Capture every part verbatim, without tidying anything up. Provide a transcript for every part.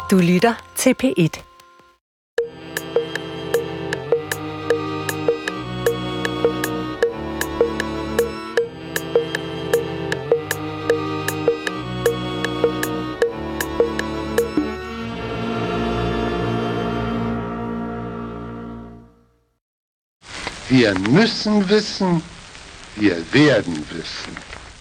Du lytter til P et. Wir müssen wissen, wir werden wissen.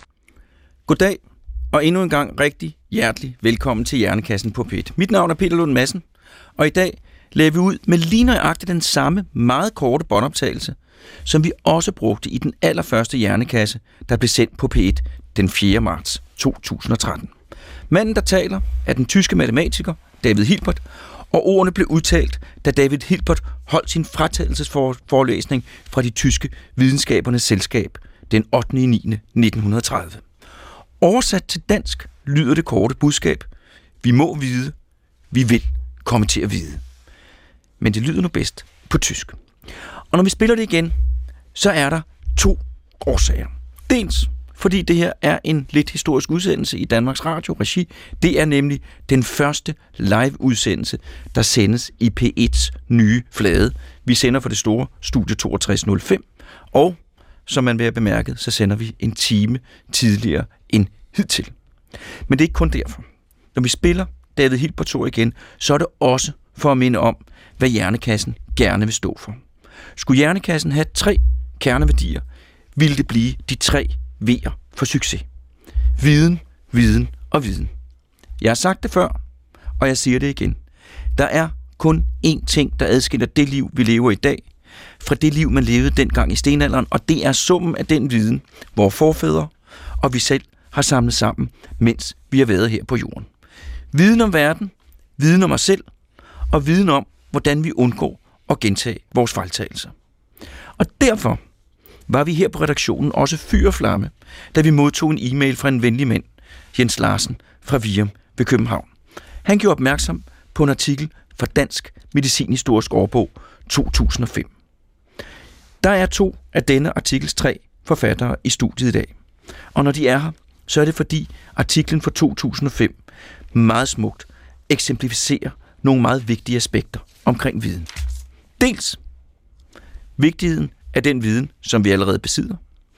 Goddag, og endnu en gang rigtig hjertelig velkommen til Hjernekassen på P et. Mit navn er Peter Lund Madsen, og i dag lagde vi ud med lige nøjagtigt den samme meget korte båndoptagelse, som vi også brugte i den allerførste Hjernekasse, der blev sendt på P et den fjerde marts to tusind og tretten. Manden, der taler, er den tyske matematiker David Hilbert, og ordene blev udtalt, da David Hilbert holdt sin fratagelsesforelæsning fra de tyske videnskabernes selskab den ottende september nitten tredive. Oversat til dansk lyder det korte budskab: Vi må vide, vi vil komme til at vide. Men det lyder nu bedst på tysk. Og når vi spiller det igen, så er der to årsager. Dels fordi det her er en lidt historisk udsendelse i Danmarks Radio regi. Det er nemlig den første live-udsendelse, der sendes i P et's nye flade. Vi sender for det store studie toogtres nul fem, og som man vil have bemærket, så sender vi en time tidligere end hidtil. Men det er ikke kun derfor. Når vi spiller David Hilbert igen, så er det også for at minde om, hvad Hjernekassen gerne vil stå for. Skulle Hjernekassen have tre kerneværdier, ville det blive de tre V'er for succes. Viden, viden og viden. Jeg har sagt det før, og jeg siger det igen. Der er kun én ting, der adskiller det liv, vi lever i dag, fra det liv, man levede dengang i stenalderen, og det er summen af den viden, vores forfædre og vi selv har samlet sammen, mens vi har været her på jorden. Viden om verden, viden om os selv, og viden om, hvordan vi undgår at gentage vores fejltagelser. Og derfor var vi her på redaktionen også fyr og flamme, da vi modtog en e-mail fra en venlig mand, Jens Larsen fra Virum ved København. Han gjorde opmærksom på en artikel fra Dansk Medicinhistorisk Årbog to tusind og fem. Der er to af denne artikels tre forfattere i studiet i dag. Og når de er her, så er det fordi artiklen fra to tusind og fem meget smukt eksemplificerer nogle meget vigtige aspekter omkring viden. Dels vigtigheden af den viden, som vi allerede besidder.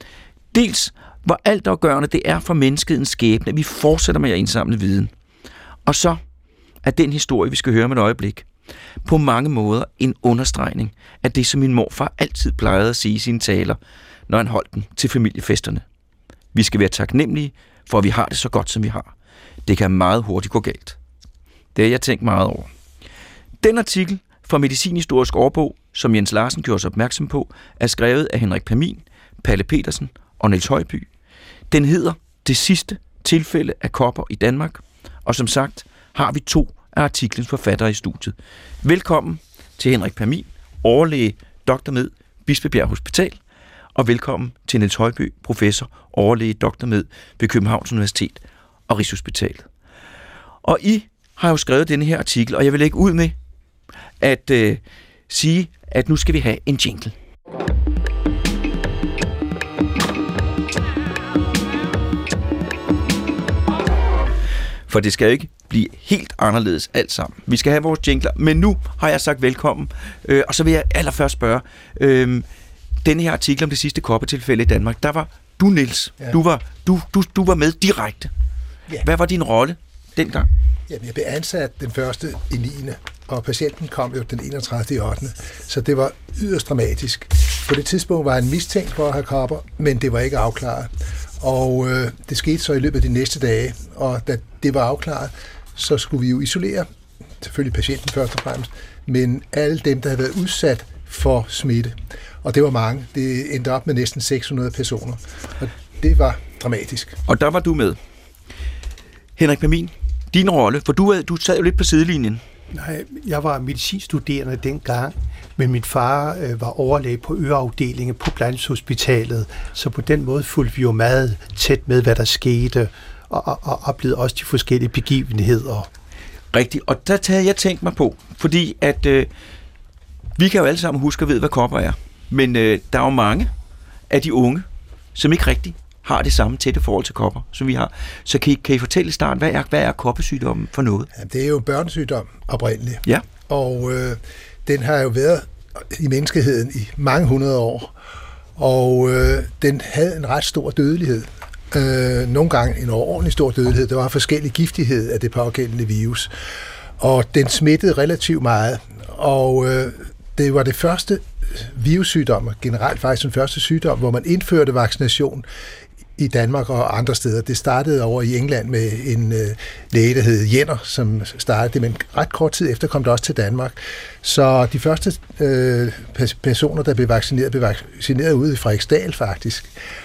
Dels hvor altafgørende det er for menneskets skæbne, at vi fortsætter med at indsamle viden. Og så er den historie, vi skal høre om et øjeblik, på mange måder en understregning af det, som min morfar altid plejede at sige i sine taler, når han holdt den til familiefesterne. Vi skal være taknemmelige for, at vi har det så godt, som vi har. Det kan meget hurtigt gå galt. Det har jeg tænkt meget over. Den artikel fra Medicinhistorisk Årbog, som Jens Larsen gjorde sig opmærksom på, er skrevet af Henrik Pamin, Palle Petersen og Niels Højby. Den hedder Det sidste tilfælde af kopper i Danmark, og som sagt har vi to af artiklens forfattere i studiet. Velkommen til Henrik Pamin, overlæge, doktor med Bispebjerg Hospital, og velkommen til Niels Højby, professor, overlæge, doktor med ved Københavns Universitet og Rigshospitalet. Og I har jo skrevet denne her artikel, og jeg vil lægge ud med at øh, sige, at nu skal vi have en jingle. For det skal jo ikke blive helt anderledes alt sammen. Vi skal have vores jingler, men nu har jeg sagt velkommen, øh, og så vil jeg allerførst spørge, øh, denne her artikel om det sidste koppertilfælde i Danmark, der var du, Niels, ja. du, var, du, du, du var med direkte. Ja. Hvad var din rolle dengang? Jamen, jeg blev ansat den første i niende og patienten kom jo den enogtredivte i ottende Så det var yderst dramatisk. På det tidspunkt var han mistænkt for at have kopper, men det var ikke afklaret. Og øh, det skete så i løbet af de næste dage, og da det var afklaret, så skulle vi jo isolere, selvfølgelig patienten først og fremmest, men alle dem, der havde været udsat for smitte. Og det var mange. Det endte op med næsten seks hundrede personer. Og det var dramatisk. Og der var du med. Henrik Pamin, din rolle, for du, du sad jo lidt på sidelinjen. Nej, jeg var medicinstuderende dengang, men min far øh, var overlæge på øreafdelingen på Blandshospitalet, så på den måde fulgte vi jo meget tæt med, hvad der skete, og, og, og oplevede også de forskellige begivenheder. Rigtigt, og der tager jeg tænkt mig på, fordi at øh, vi kan jo alle sammen huske og vide, hvad kopper er, men øh, der er jo mange af de unge, som ikke rigtig har det samme tætte forhold til kopper, som vi har. Så kan I, kan I fortælle i starten, hvad er, hvad er koppesygdommen for noget? Ja, det er jo børnesygdom oprindeligt. Ja. Og øh, den har jo været i menneskeheden i mange hundrede år. Og øh, den havde en ret stor dødelighed. Øh, nogle gange en overordentlig stor dødelighed. Der var forskellig giftighed af det pågældende virus. Og den smittede relativt meget. Og øh, det var det første virussygdom, og generelt faktisk den første sygdom, hvor man indførte vaccination i Danmark og andre steder. Det startede over i England med en øh, læge, der hed Jenner, som startede det, men ret kort tid efter kom det også til Danmark. Så de første øh, personer, der blev vaccineret, blev vaccineret ude i Frederiksdal faktisk.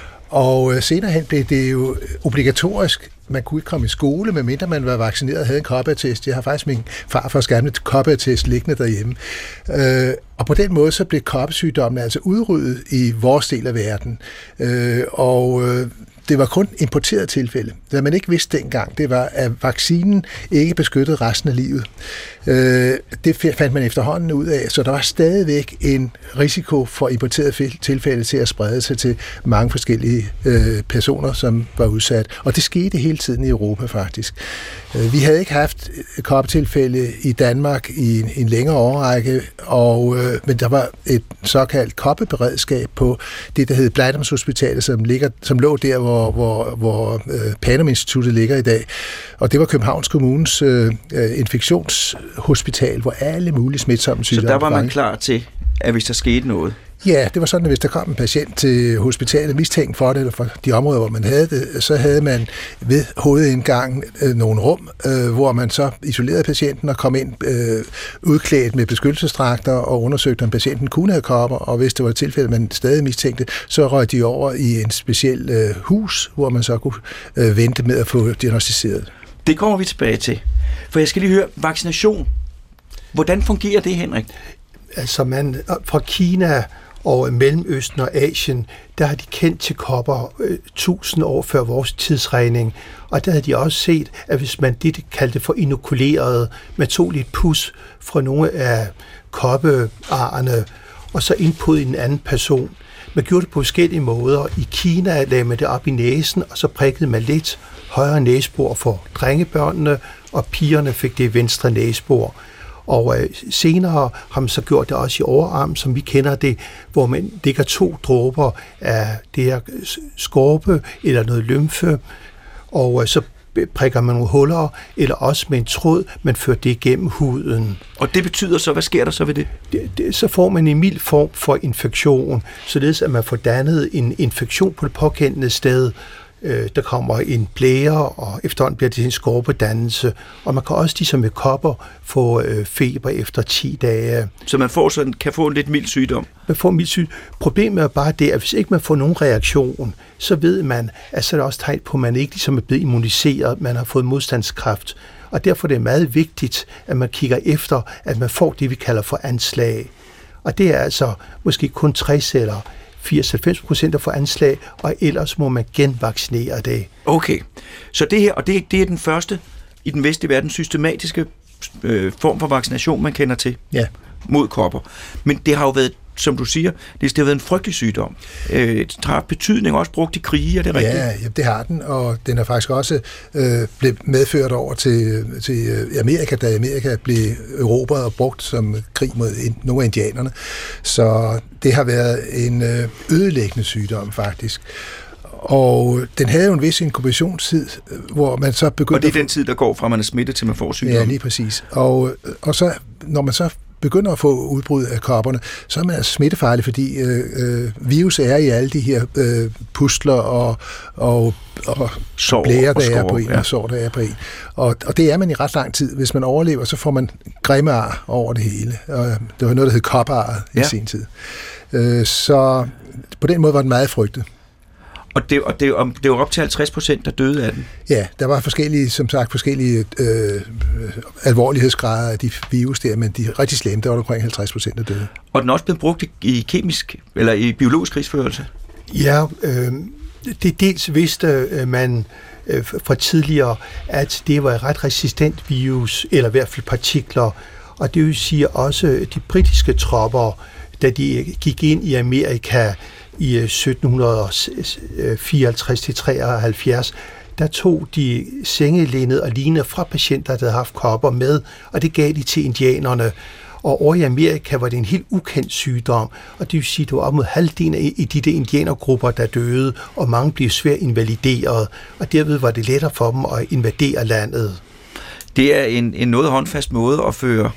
Og øh, senere hen blev det jo obligatorisk. Man kunne ikke komme i skole, medmindre man var vaccineret og havde en koppeattest. Jeg har faktisk min farfars gamle koppeattest liggende derhjemme. Øh, og på den måde så blev koppesygdommen altså udryddet i vores del af verden. Øh, og øh, det var kun importeret tilfælde. Det man ikke vidste dengang, det var, at vaccinen ikke beskyttede resten af livet. Øh, det fandt man efterhånden ud af, så der var stadigvæk en risiko for importeret tilfælde til at sprede sig til mange forskellige øh, personer, som var udsat. Og det skete hele tiden i Europa faktisk. Øh, vi havde ikke haft koppetilfælde i Danmark i en, en længere årrække, og, øh, men der var et såkaldt koppeberedskab på det, der hed Blegdamshospitalet, som, ligger, som lå der, hvor, hvor, hvor øh, Panum Instituttet ligger i dag. Og det var Københavns Kommunes øh, infektionshospital, hvor alle mulige smitsomme sygdomme. Så der var man klar til, at hvis der skete noget? Ja, det var sådan, at hvis der kom en patient til hospitalet mistænkt for det, eller for de områder, hvor man havde det, så havde man ved hovedindgangen øh, nogle rum, øh, hvor man så isolerede patienten og kom ind øh, udklædt med beskyttelsesdragter og undersøgte, om patienten kunne have kopper, og hvis det var et tilfælde, man stadig mistænkte, så røg de over i en speciel øh, hus, hvor man så kunne øh, vente med at få diagnostiseret. Det kommer vi tilbage til. For jeg skal lige høre, vaccination. Hvordan fungerer det, Henrik? Altså man fra Kina og Mellemøsten og Asien, der har de kendt til kopper øh, tusind år før vores tidsregning. Og der havde de også set, at hvis man det, de kaldte for inokuleret, man tog lidt pus fra nogle af koppearerne, og så indpod i en anden person. Man gjorde det på forskellige måder. I Kina lagde man det op i næsen, og så prikkede man lidt højre næsebor for drengebørnene, og pigerne fik det i venstre næsebor. Og øh, senere har man så gjort det også i overarm, som vi kender det, hvor man lægger to dråber af det her skorpe eller noget lymfe, og øh, så prikker man nogle huller, eller også med en tråd, man fører det igennem huden. Og det betyder så, hvad sker der så ved det? det, det så får man en mild form for infektion, således at man får dannet en infektion på det pågældende sted. Der kommer en blære, og efterhånden bliver det en skorpedannelse. Og man kan også, ligesom med kopper, få øh, feber efter ti dage. Så man får sådan, kan få en lidt mild sygdom? Man får en mild sygdom. Problemet er bare det, at hvis ikke man får nogen reaktion, så ved man, at så er det også tegn på, at man ikke ligesom er blevet immuniseret, man har fået modstandskraft. Og derfor er det meget vigtigt, at man kigger efter, at man får det, vi kalder for anslag. Og det er altså måske kun tres eller firs til halvfems procent der får anslag, og ellers må man genvaccinere det. Okay, så det her, og det, det er den første i den vestlige verden systematiske øh, form for vaccination, man kender til, ja, mod kopper. Men det har jo været, som du siger, det har været en frygtelig sygdom. Øh, det har betydning også brugt i krige, er det rigtigt? Ja, ja, det har den, og den har faktisk også øh, blevet medført over til, til Amerika, da Amerika blev erobret og brugt som krig mod nogle af indianerne. Så det har været en øh, ødelæggende sygdom, faktisk. Og den havde jo en vis inkubationstid, hvor man så begyndte... Og det er den tid, der går fra, man er smittet, til man får sygdommen? Ja, lige præcis. Og, og så, når man så begynder at få udbrud af kopperne, så er man altså smittefarlig, fordi øh, øh, virus er i alle de her øh, pustler og, og, og sår blære, der og skår, er på en, ja. og sår, der er på en. Og, og det er man i ret lang tid. Hvis man overlever, så får man grimme ar over det hele. Og det var noget, der hed koppearret i ja. sin tid. Øh, så på den måde var den meget frygtet. Og det, og det, og det var op til halvtreds procent, der døde af den? Ja, der var forskellige, som sagt, forskellige øh, alvorlighedsgrader af de virus der, men de er rigtig slemme, der var der omkring halvtreds procent, der døde. Og den er også blevet brugt i kemisk, eller i biologisk krigsførelse? Ja, øh, det dels vidste man øh, fra tidligere, at det var et ret resistent virus, eller i hvert fald partikler, og det vil sige også de britiske tropper, da de gik ind i Amerika i sytten fireoghalvtreds til treoghalvfjerds, der tog de sengelænet og lignende fra patienter, der havde haft kopper med, og det gav de til indianerne. Og over i Amerika var det en helt ukendt sygdom, og det vil sige, at det var op mod halvdelen i de der indianergrupper, der døde, og mange blev svært invalideret, og derved var det lettere for dem at invadere landet. Det er en, en noget håndfast måde at føre,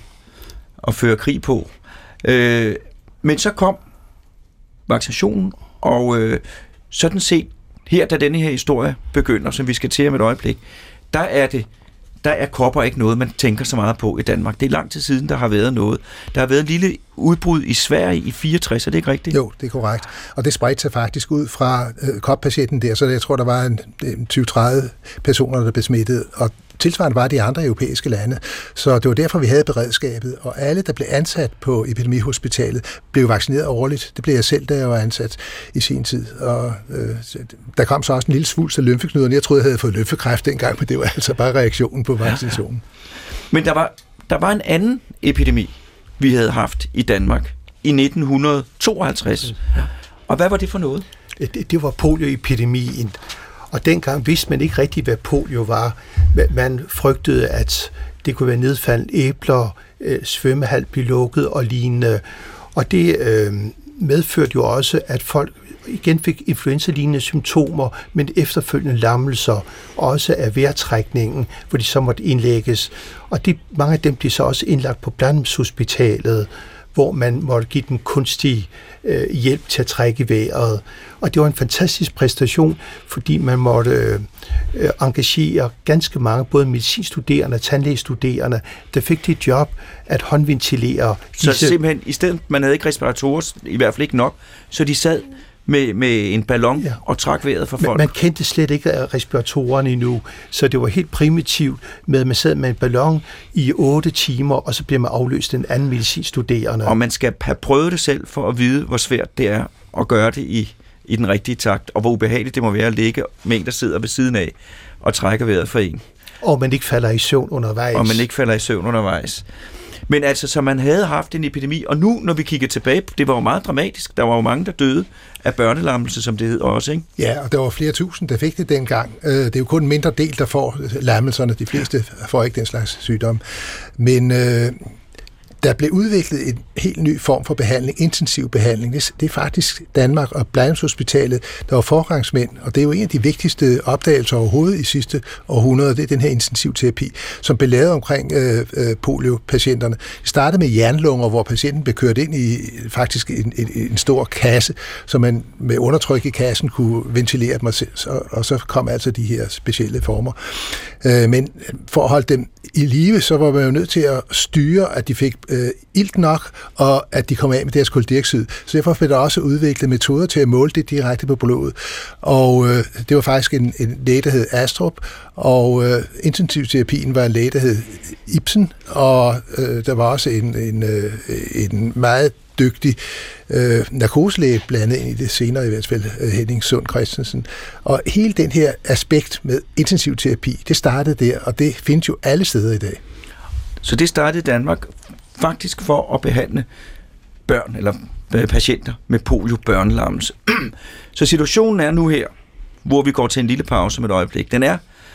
at føre krig på. Øh, men så kom vaccinationen, og øh, sådan set, her da denne her historie begynder, som vi skal til om et øjeblik, der er det der er kopper ikke noget, man tænker så meget på i Danmark. Det er lang tid siden, der har været noget. Der har været en lille udbrud i Sverige i fireogtres, er det ikke rigtigt? Jo, det er korrekt. Og det spredte sig faktisk ud fra øh, koppatienten der, så jeg tror, der var en, en tyve til tredive personer, der blev smittet, og tilsvarende var det i andre europæiske lande. Så det var derfor, vi havde beredskabet, og alle, der blev ansat på Epidemihospitalet, blev vaccineret årligt. Det blev jeg selv, da jeg var ansat i sin tid. Og øh, der kom så også en lille svulst af lymfeknuderne. Jeg troede, jeg havde fået lymfekræft dengang, men det var altså bare reaktionen på vaccinationen. Men der var, der var en anden epidemi, vi havde haft i Danmark i nitten tooghalvtreds. Og hvad var det for noget? Det, det var polioepidemien. Og dengang vidste man ikke rigtigt, hvad polio var. Man frygtede, at det kunne være nedfaldende æbler, øh, svømmehal blev lukket og lignende. Og det øh, medførte jo også, at folk igen fik influenza-lignende symptomer, men efterfølgende lammelser, også af vejrtrækningen, hvor de så måtte indlægges. Og de, mange af dem blev så også indlagt på Blandumshospitalet, hvor man måtte give dem kunstig øh, hjælp til at trække vejret. Og det var en fantastisk præstation, fordi man måtte øh, engagere ganske mange, både medicinstuderende og tandlægestuderende, der fik det job at håndventilere. Så disse... simpelthen, i stedet, man havde ikke respiratorer, i hvert fald ikke nok, så de sad med, med en ballon ja. og trak vejret for folk. Man, man kendte slet ikke af respiratorerne endnu, så det var helt primitivt med, at man sad med en ballon i otte timer, og så bliver man afløst en anden medicinstuderende. Og man skal have prøvet det selv for at vide, hvor svært det er at gøre det i, i den rigtige takt, og hvor ubehageligt det må være at ligge med en, der sidder ved siden af og trækker vejret for en. Og man ikke falder i søvn undervejs. Og man ikke falder i søvn undervejs. Men altså, så man havde haft en epidemi, og nu, når vi kigger tilbage, det var jo meget dramatisk. Der var jo mange, der døde af børnelammelse, som det hed også, ikke? Ja, og der var flere tusind, der fik det dengang. Det er jo kun en mindre del, der får lammelserne. De fleste får ikke den slags sygdom. Men øh, der blev udviklet en helt ny form for behandling, intensiv behandling. Det, det er faktisk Danmark og Blandumshospitalet, der var forgangsmænd, og det er jo en af de vigtigste opdagelser overhovedet i sidste århundrede, det er den her intensivterapi, som blev lavet omkring øh, øh, poliopatienterne. Det startede med jernlunger, hvor patienten blev kørt ind i faktisk en, en, en stor kasse, så man med undertryk i kassen kunne ventilere dem, og, og så kom altså de her specielle former. Øh, men for at holde dem i live, så var man jo nødt til at styre, at de fik øh, ilt nok, og at de kom af med deres kuldioxid. Så derfor blev der også udviklet metoder til at måle det direkte på blodet. Og øh, det var faktisk en, en læge, der hed Astrup, og øh, intensivterapien var en læge, der hed Ibsen, og øh, der var også en, en, øh, en meget dygtig øh, narkoselæge blandet ind i det senere, i hvert fald øh, Henning Sund Christensen. Og hele den her aspekt med intensivterapi, det startede der, og det findes jo alle steder i dag. Så det startede i Danmark faktisk for at behandle børn eller patienter med polio-børnelammelse. Så situationen er nu her, hvor vi går til en lille pause om et øjeblik. Den er,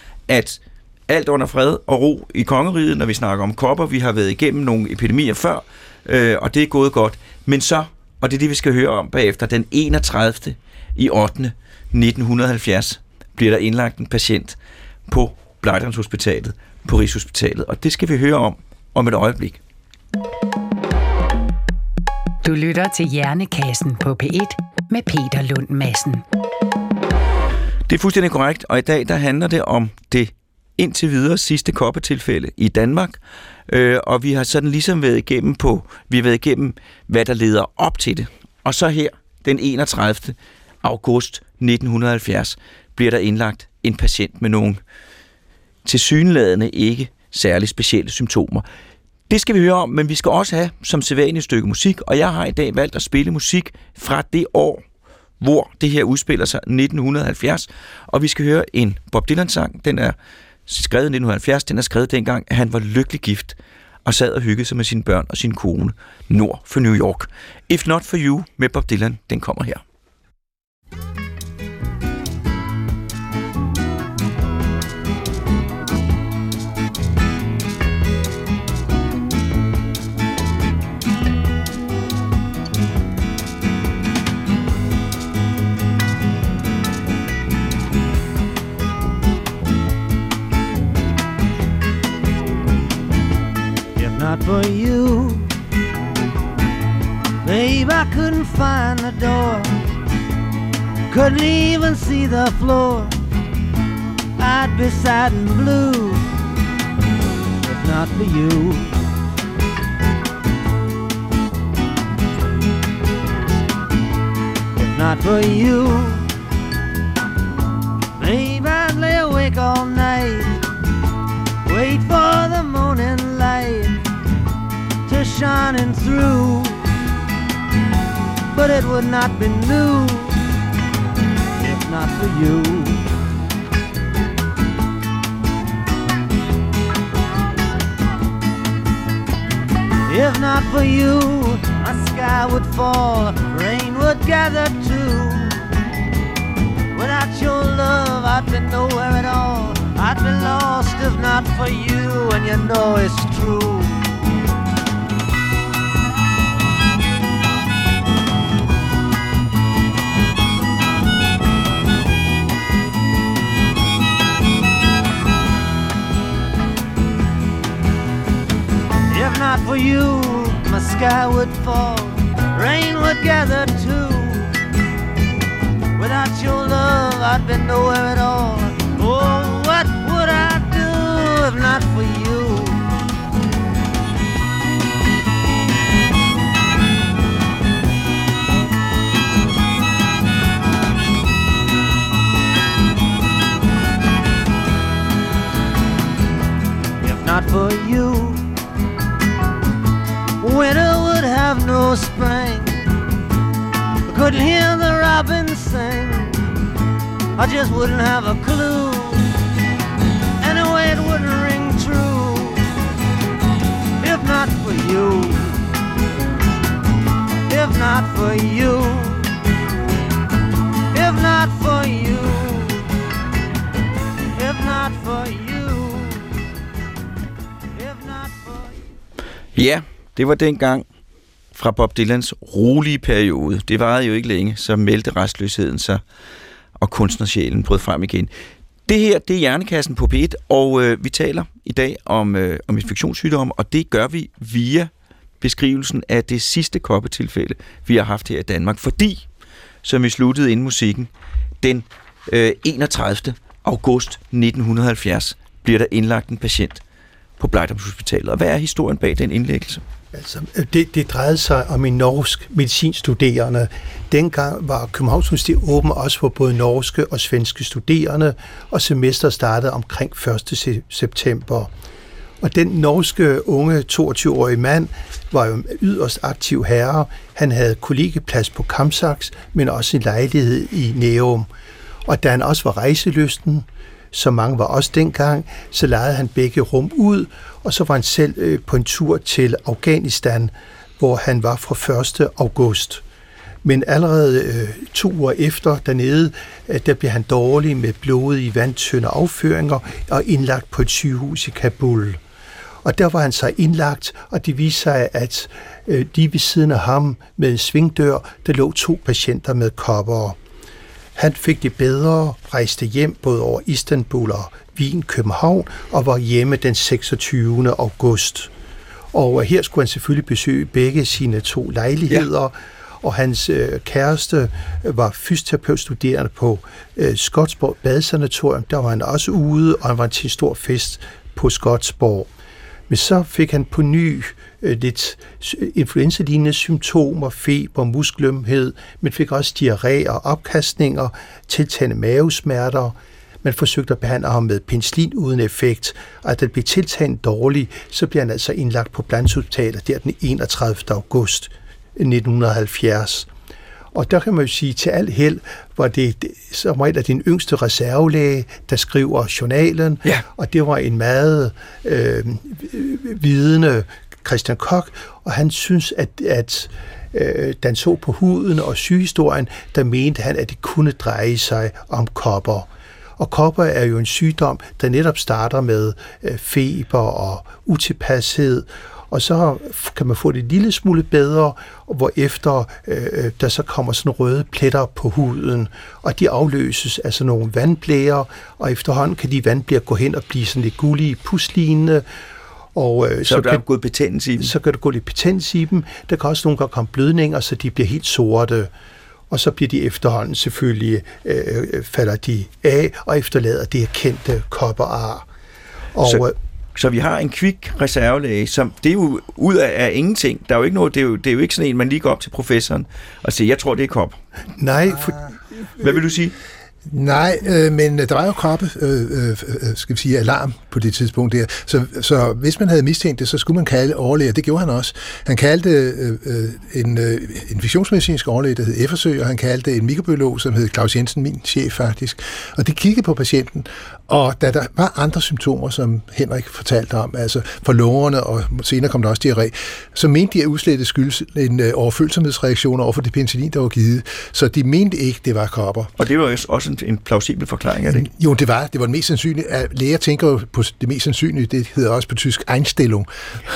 at alt under fred og ro i kongeriget, når vi snakker om kopper, vi har været igennem nogle epidemier før, øh, og det er gået godt. Men så, og det er det, vi skal høre om bagefter, den enogtredivte i ottende nitten halvfjerds bliver der indlagt en patient på Blegdamshospitalet, på Rigshospitalet, og det skal vi høre om om et øjeblik. Du lytter til Hjernekassen på P et med Peter Lund Madsen. Det er fuldstændig korrekt, og i dag der handler det om det indtil videre sidste koppetilfælde i Danmark, øh, og vi har sådan ligesom været igennem på, vi har været igennem, hvad der leder op til det. Og så her, den enogtredivte august nitten halvfjerds, bliver der indlagt en patient med nogle tilsyneladende ikke særlig specielle symptomer. Det skal vi høre om, men vi skal også have som sædvanligt et stykke musik, og jeg har i dag valgt at spille musik fra det år, hvor det her udspiller sig, nitten halvfjerds, og vi skal høre en Bob Dylan-sang. Den er skrevet i nitten halvfjerds, den er skrevet dengang, at han var lykkelig gift og sad og hyggede sig med sine børn og sin kone nord for New York. If Not For You med Bob Dylan, den kommer her. not for you, babe, I couldn't find the door, couldn't even see the floor. I'd be sad and blue if not for you. If not for you, babe, I'd lay awake all night, wait for the morning light to shining through, but it would not be new if not for you. If not for you, my sky would fall, rain would gather too. Without your love, I'd be nowhere at all, I'd be lost if not for you, and you know it's true. If not for you, my sky would fall, rain would gather too. Without your love, I'd be nowhere at all. Oh, what would I do if not for you? If not for you, winter would have no spring, I couldn't hear the robins sing, I just wouldn't have a clue, anyway it wouldn't ring true. If not for you, if not for you, if not for you, if not for you, if not for you. Ja, det var dengang fra Bob Dylans rolige periode. Det varede jo ikke længe, så meldte restløsheden sig, og kunstnersjælen brød frem igen. Det her, det er Hjernekassen på P et, og øh, vi taler i dag om, øh, om infektionssygdomme, og det gør vi via beskrivelsen af det sidste koppetilfælde, vi har haft her i Danmark, fordi, som vi sluttede inden musikken, den øh, enogtredivte august nitten halvfjerds bliver der indlagt en patient på Blegdamshospitalet. Og hvad er historien bag den indlæggelse? Altså, det, det drejede sig om en norsk medicinstuderende. Dengang var Københavns Universitet åben også for både norske og svenske studerende, og semesteret startede omkring første september. Og den norske unge toogtyve-årige mand var jo en yderst aktiv herre. Han havde kollegeplads på Kamsaks, men også en lejlighed i Nærum. Og da han også var rejselysten, som mange var også dengang, så lejede han begge rum ud, og så var han selv øh, på en tur til Afghanistan, hvor han var fra første august. Men allerede øh, to uger efter dernede, øh, der blev han dårlig med blodige vandtynde afføringer og indlagt på et sygehus i Kabul. Og der var han så indlagt, og det viste sig, at øh, lige ved siden af ham med en svingdør, der lå to patienter med kopper. Han fik det bedre, rejste hjem både over Istanbul og Wien, København, og var hjemme den seksogtyvende august. Og her skulle han selvfølgelig besøge begge sine to lejligheder, ja. Og hans øh, kæreste var fysioterapeutstuderende på øh, Skodsborg Badesanatorium. Der var han også ude, og han var til en stor fest på Skodsborg. Men så fik han på ny øh, lidt influenza-lignende symptomer, feber, muskelømhed, men fik også diarré og opkastninger, tiltagende mavesmerter. Man forsøgte at behandle ham med penicillin uden effekt, og at det blev tiltagende dårligt, så blev han altså indlagt på Blegdamshospitalet der den enogtredivte august nitten halvfjerds. Og der kan man jo sige, til alt held var det som regel den yngste reservelæge, der skriver journalen, ja. Og det var en meget øh, vidende Christian Koch, og han synes, at, at øh, da han så på huden og sygehistorien, der mente han, at det kunne dreje sig om kopper. Og kopper er jo en sygdom, der netop starter med øh, feber og utilpashed, og så kan man få det en lille smule bedre, hvorefter øh, der så kommer sådan røde pletter på huden, og de afløses af sådan nogle vandblærer, og efterhånden kan de vandblærer gå hen og blive sådan lidt gullige, puslignende, Og, øh, så, så der kan, er gået betændelse i dem? Så kan der gå lidt betændelse i dem. Der kan også nogle gange komme blødninger, så de bliver helt sorte. Og så bliver de efterhånden selvfølgelig, øh, falder de af, og efterlader det kendte kopperar. Og, så, så vi har en kvik reservelæge, som det er jo ud af, af ingenting. Der er jo ikke noget, det er jo, det er jo ikke sådan en, man lige går op til professoren og siger, jeg tror, det er kop. Nej. For, Hvad vil du sige? Nej, øh, men der var jo kroppe, øh, øh, skal vi sige, alarm på det tidspunkt der. Så, så hvis man havde mistænkt det, så skulle man kalde overlæger. Det gjorde han også. Han kaldte øh, en øh, infektionsmedicinsk overlæge, der hed Effersø, og han kaldte en mikrobiolog, som hed Claus Jensen, min chef faktisk. Og de kiggede på patienten, og da der var andre symptomer, som Henrik fortalte om, altså for lungerne, og senere kom der også diarré, så mente de, at udslættet skyldes en øh, overfølsomhedsreaktion over for det penicillin, der var givet. Så de mente ikke, det var kopper. Og det var jo også en, en plausibel forklaring, er det ikke? Jo, det var. Det var det mest sandsynlige. Læger tænker jo på det mest sandsynlige, det hedder også på tysk Einstellung.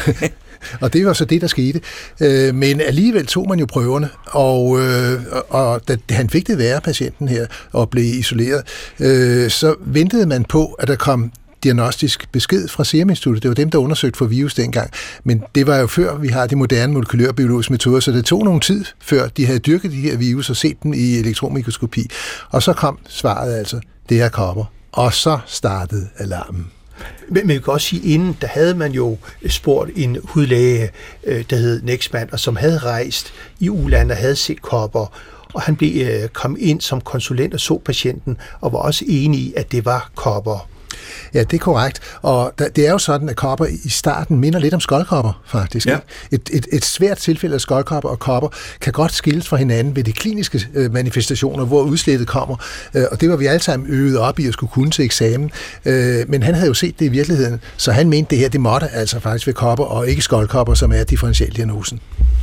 Og det var så det, der skete. Men alligevel tog man jo prøverne, og, og da han fik det værre, patienten her, og blev isoleret, så ventede man på, at der kom diagnostisk besked fra Serum Instituttet. Det var dem, der undersøgte for virus dengang. Men det var jo før, vi har de moderne molekylærbiologiske metoder, så det tog nogen tid, før de havde dyrket de her virus og set dem i elektronmikroskopi. Og så kom svaret altså, det er kopper. Og så startede alarmen. Men man kan også sige, inden, der havde man jo spurgt en hudlæge, der hed Nexman, og som havde rejst i U-lande og havde set kopper, og han blev kom ind som konsulent og så patienten, og var også enig i, at det var kopper. Ja, det er korrekt. Og det er jo sådan, at kopper i starten minder lidt om skoldkopper, faktisk. Ja. Et, et, et svært tilfælde af skoldkopper og kopper kan godt skilles fra hinanden ved de kliniske øh, manifestationer, hvor udslættet kommer. Øh, og det var vi alle sammen øvet op i at skulle kunne til eksamen. Øh, men han havde jo set det i virkeligheden, så han mente, det her, det måtte altså faktisk ved kopper, og ikke skoldkopper, som er differentialdiagnosen.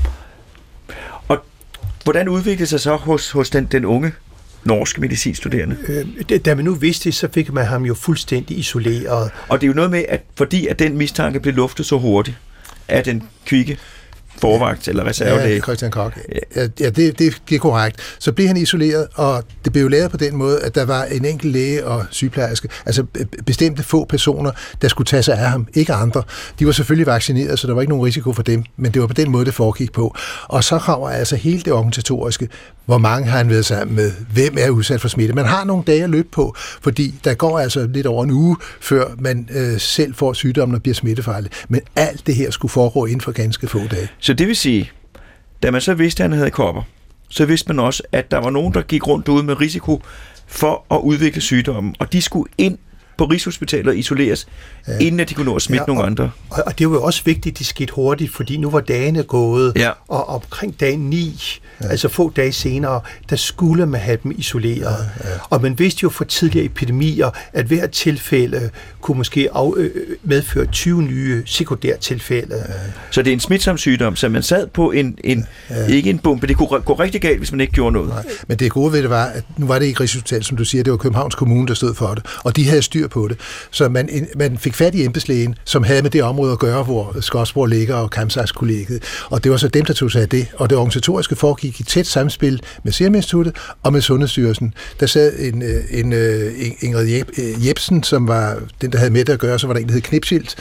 Og hvordan udviklede det sig så hos, hos den, den unge norske medicinstuderende? Øh, da man nu vidste det, så fik man ham jo fuldstændig isoleret. Og det er jo noget med, at fordi at den mistanke blev luftet så hurtigt af den kvikke forvagt eller reservelæge. Ja, Christian Koch. Ja, ja det, det, det er korrekt. Så blev han isoleret, og det blev lavet på den måde, at der var en enkelt læge og sygeplejerske, altså bestemte få personer, der skulle tage sig af ham, ikke andre. De var selvfølgelig vaccineret, så der var ikke nogen risiko for dem, men det var på den måde, det foregik på. Og så kommer altså hele det organisatoriske. Hvor mange har han været sammen med? Hvem er udsat for smitte? Man har nogle dage at løbe på, fordi der går altså lidt over en uge, før man øh, selv får sygdommen og bliver smittefarlig. Men alt det her skulle foregå inden for ganske få dage. Så det vil sige, da man så vidste, at han havde kopper, så vidste man også, at der var nogen, der gik rundt ude med risiko for at udvikle sygdommen, og de skulle ind på Rigshospitalet og isoleres, ja. Inden at de kunne nå at smitte ja, og, nogle andre. Og, og det var jo også vigtigt, at det skete hurtigt, fordi nu var dagene gået, ja. Og omkring dag ni, ja. Altså få dage senere, der skulle man have dem isoleret. Ja, ja. Og man vidste jo for tidligere epidemier, at hvert tilfælde kunne måske af, øh, medføre tyve nye sekundærtilfælde. Ja. Så det er en smitsom sygdom, så man sad på en, en ja. Ikke en bombe. Det kunne gå rigtig galt, hvis man ikke gjorde noget. Nej. Men det gode ved det var, at nu var det ikke Rigshospitalet, som du siger, det var Københavns Kommune, der stod for det, og de havde styr på det. Så man, man fik fat i embedslægen, som havde med det område at gøre, hvor Skodsborg ligger og Kampsax-kollegiet. Og det var så dem, der tog sig af det. Og det organisatoriske foregik i tæt samspil med Serum Instituttet og med Sundhedsstyrelsen. Der sad en, en, en Ingrid Jebsen, som var den, der havde med det at gøre. Så var der en, der hed Knipschild,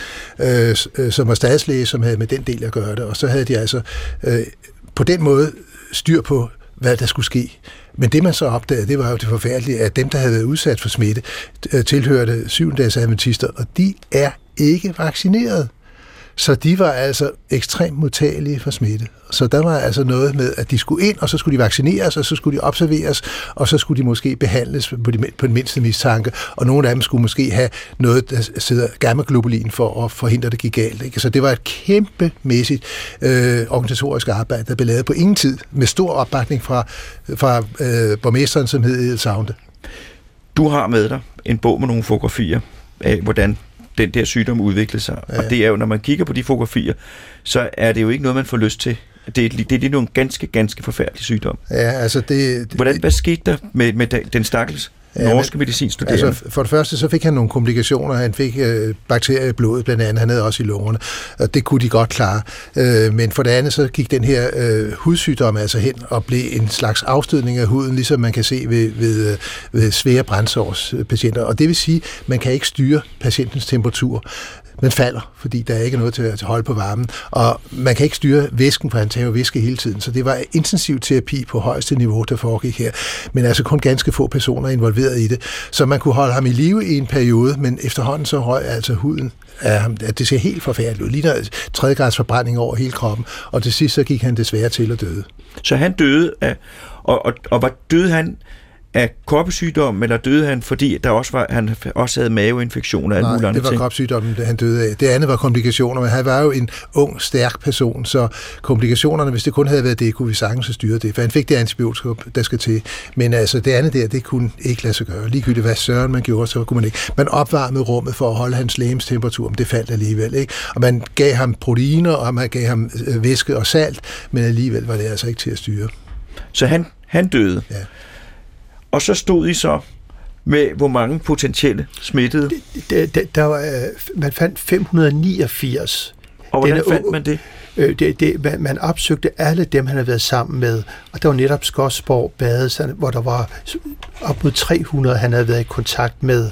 øh, som var stadslæge, som havde med den del at gøre det. Og så havde de altså øh, på den måde styr på, hvad der skulle ske. Men det, man så opdagede, det var jo det forfærdelige, at dem, der havde været udsat for smitte, tilhørte syvende-dags adventister, og de er ikke vaccineret. Så de var altså ekstremt modtagelige for smitte. Så der var altså noget med, at de skulle ind, og så skulle de vaccineres, og så skulle de observeres, og så skulle de måske behandles på, de, på den mindste mistanke, og nogle af dem skulle måske have noget, der sidder gamma-globulin for at forhindre, at det gik galt. Ikke? Så det var et kæmpemæssigt øh, organisatorisk arbejde, der blev lavet på ingen tid, med stor opbakning fra, fra øh, borgmesteren, som hed Edel Saunde. Du har med dig en bog med nogle fotografier af, hvordan den der sygdom udvikler sig. Ja. Og det er jo, når man kigger på de fotografier, så er det jo ikke noget, man får lyst til. Det er, det er lige nogle ganske, ganske forfærdelige sygdomme. Ja, altså det... Hvordan, hvad skete der med, med den stakkels norske medicinstuderende? Altså for det første, så fik han nogle komplikationer. Han fik øh, bakterier i blodet, blandt andet. Han havde også i lungerne, og det kunne de godt klare. Øh, men for det andet, så gik den her øh, hudsygdom altså hen og blev en slags afstødning af huden, ligesom man kan se ved, ved, ved svære brændsårspatienter. Og det vil sige, man kan ikke styre patientens temperatur. den falder, fordi der er ikke noget til at holde på varmen. Og man kan ikke styre væsken, for han tager jo væske hele tiden. Så det var intensiv terapi på højeste niveau, der foregik her. Men altså kun ganske få personer involveret i det. Så man kunne holde ham i live i en periode, men efterhånden så røg altså huden af ham, at det ser helt forfærdeligt ud. Ligner tredjegrads forbrænding over hele kroppen. Og til sidst så gik han desværre til at døde. Så han døde af, og, og, og var døde han af kropsygdom, eller døde han, fordi der også var, han også havde maveinfektioner? Nej, det var kropsygdommen, han døde af. Det andet var komplikationer, men han var jo en ung, stærk person, så komplikationerne, hvis det kun havde været det, kunne vi sagtens have styret det, for han fik det antibiotika, der skal til. Men altså, det andet der, det kunne ikke lade sig gøre. Ligegyldigt hvad søren man gjorde, så kunne man ikke. Man opvarmede rummet for at holde hans legemstemperatur, men det faldt alligevel, ikke? Og man gav ham proteiner, og man gav ham væske og salt, men alligevel var det altså ikke til at styre. Så han, han døde? Ja. Og så stod I så med, hvor mange potentielle smittede? Det, det, der var, man fandt fem hundrede niogfirs. Og hvordan Denne, fandt man det? Øh, det, det man, man opsøgte alle dem, han havde været sammen med. Og der var netop Skodsborg Bade, hvor der var op mod tre hundrede, han havde været i kontakt med.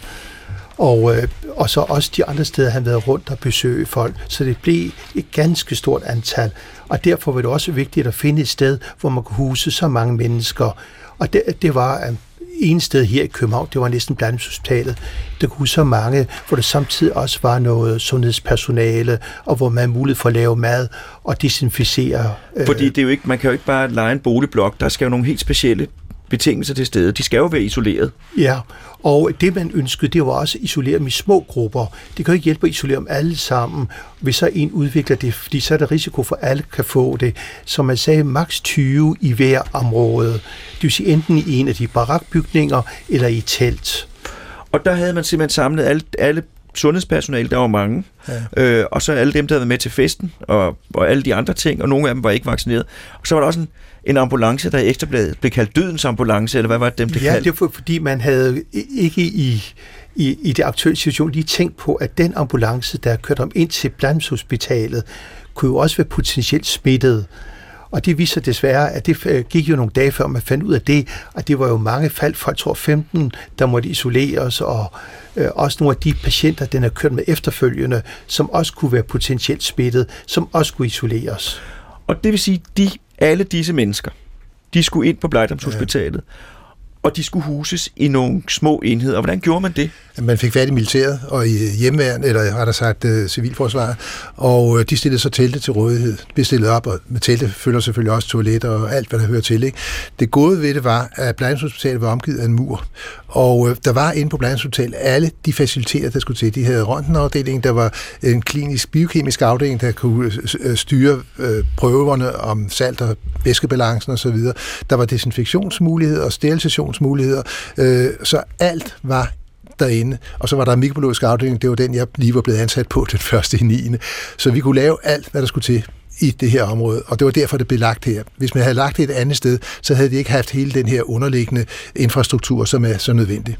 Og, øh, og så også de andre steder, han havde været rundt og besøge folk. Så det blev et ganske stort antal. Og derfor var det også vigtigt at finde et sted, hvor man kunne huse så mange mennesker. Og det, det var um, en sted her i København, det var næsten Blandungshospitalet, der kunne så mange, hvor der samtidig også var noget sundhedspersonale, og hvor man havde mulighed for at lave mad og desinficere. Øh. Fordi det er jo ikke, man kan jo ikke bare leje en boligblok, der skal jo nogle helt specielle betingelser til stede. De skal jo være isoleret. Ja, og det man ønskede, det var også at isolere dem i små grupper. Det kan jo ikke hjælpe at isolere dem alle sammen, hvis så en udvikler det, fordi så er der risiko for, at alle kan få det. Som man sagde, maks tyve i hver område. Det vil sige enten i en af de barakbygninger, eller i et telt. Og der havde man simpelthen samlet alle, alle sundhedspersonale, der var mange, ja. øh, og så alle dem, der havde været med til festen, og, og alle de andre ting, og nogle af dem var ikke vaccineret. Og så var der også en En ambulance, der i Ekstrabladet blev kaldt dødens ambulance, eller hvad var det, dem det ja, kaldte? Ja, det var fordi, man havde ikke i, i, i det aktuelle situation lige tænkt på, at den ambulance, der kørte om ind til Blandungshospitalet, kunne jo også være potentielt smittet. Og det viser desværre, at det gik jo nogle dage før, man fandt ud af det, og det var jo mange fald, folk tror femten, der måtte isoleres, og øh, også nogle af de patienter, den er kørt med efterfølgende, som også kunne være potentielt smittet, som også kunne isoleres. Og det vil sige, de alle disse mennesker, de skulle ind på Blegdamshospitalet, ja. Og de skulle huses i nogle små enheder. Og hvordan gjorde man det? Man fik fat i militæret og i hjemmeværn, eller rettere sagt uh, civilforsvaret, og uh, de stillede så telte til rådighed. Vi stillede op, og med telte følger selvfølgelig også toiletter og alt, hvad der hører til. Ikke? Det gode ved det var, at Blegdamshospitalet var omgivet af en mur, og uh, der var inde på Blegdamshospitalet alle de faciliteter, der skulle til. De havde røntgenafdeling, der var en klinisk biokemisk afdeling, der kunne styre uh, prøverne om salt og væskebalancen osv. Der var desinfektionsmuligheder og sterilisationsmuligheder, uh, så alt var derinde, og så var der en mikrobiologisk afdeling, det var den, jeg lige var blevet ansat på den første i niende Så vi kunne lave alt, hvad der skulle til i det her område, og det var derfor, det blev lagt her. Hvis man havde lagt det et andet sted, så havde de ikke haft hele den her underliggende infrastruktur, som er så nødvendig.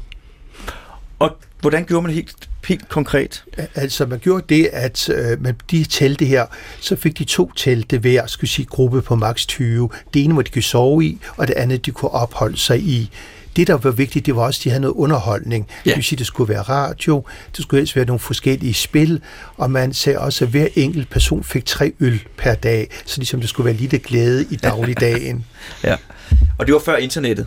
Og hvordan gjorde man det helt, helt konkret? Altså, man gjorde det, at øh, man, de telte her, så fik de to telte hver, skal sige, gruppe på maks tyve. Det ene, hvor de kunne sove i, og det andet, de kunne opholde sig i. Det, der var vigtigt, det var også, at de havde noget underholdning. Ja. Det vil sige, det skulle være radio, det skulle helst være nogle forskellige spil, og man sagde også, at hver enkelt person fik tre øl per dag, så ligesom det skulle være lidt glæde i dagligdagen. Ja, og det var før internettet.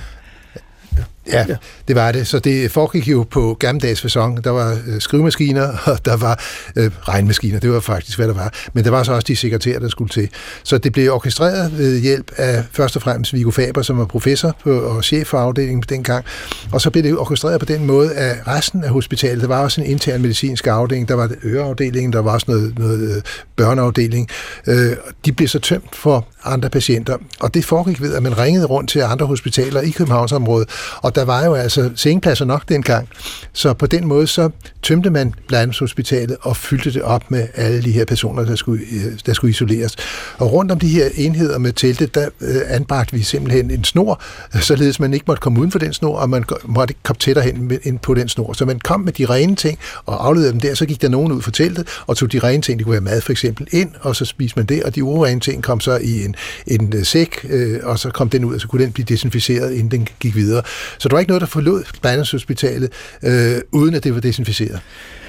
Ja, det var det. Så det foregik jo på gammeldags facon. Der var øh, skrivemaskiner, og der var øh, regnmaskiner. Det var faktisk, hvad der var. Men der var så også de sekretærer, der skulle til. Så det blev orkestreret ved hjælp af først og fremmest Viggo Faber, som var professor på, og chef for afdelingen dengang. Og så blev det orkestreret på den måde af resten af hospitalet. Der var også en intern medicinsk afdeling. Der var øreafdelingen, der var også noget, noget øh, børneafdeling. Øh, de blev så tømt for andre patienter. Og det foregik ved, at man ringede rundt til andre hospitaler i Københavnsområdet. Og der var jo altså sengepladser nok dengang. Så på den måde så tømte man Blegdamshospitalet og fyldte det op med alle de her personer, der skulle, der skulle isoleres. Og rundt om de her enheder med teltet, der øh, anbragte vi simpelthen en snor, således man ikke måtte komme uden for den snor, og man måtte ikke komme tættere hen ind på den snor. Så man kom med de rene ting og afleverede dem der, så gik der nogen ud for teltet og tog de rene ting, det kunne være mad for eksempel, ind, og så spiste man det, og de urene ting kom så i en, en sæk, øh, og så kom den ud, og så kunne den blive desinficeret, inden den gik videre. Så der var ikke noget, der forlod Blegdamshospitalet, øh, uden at det var desinficeret.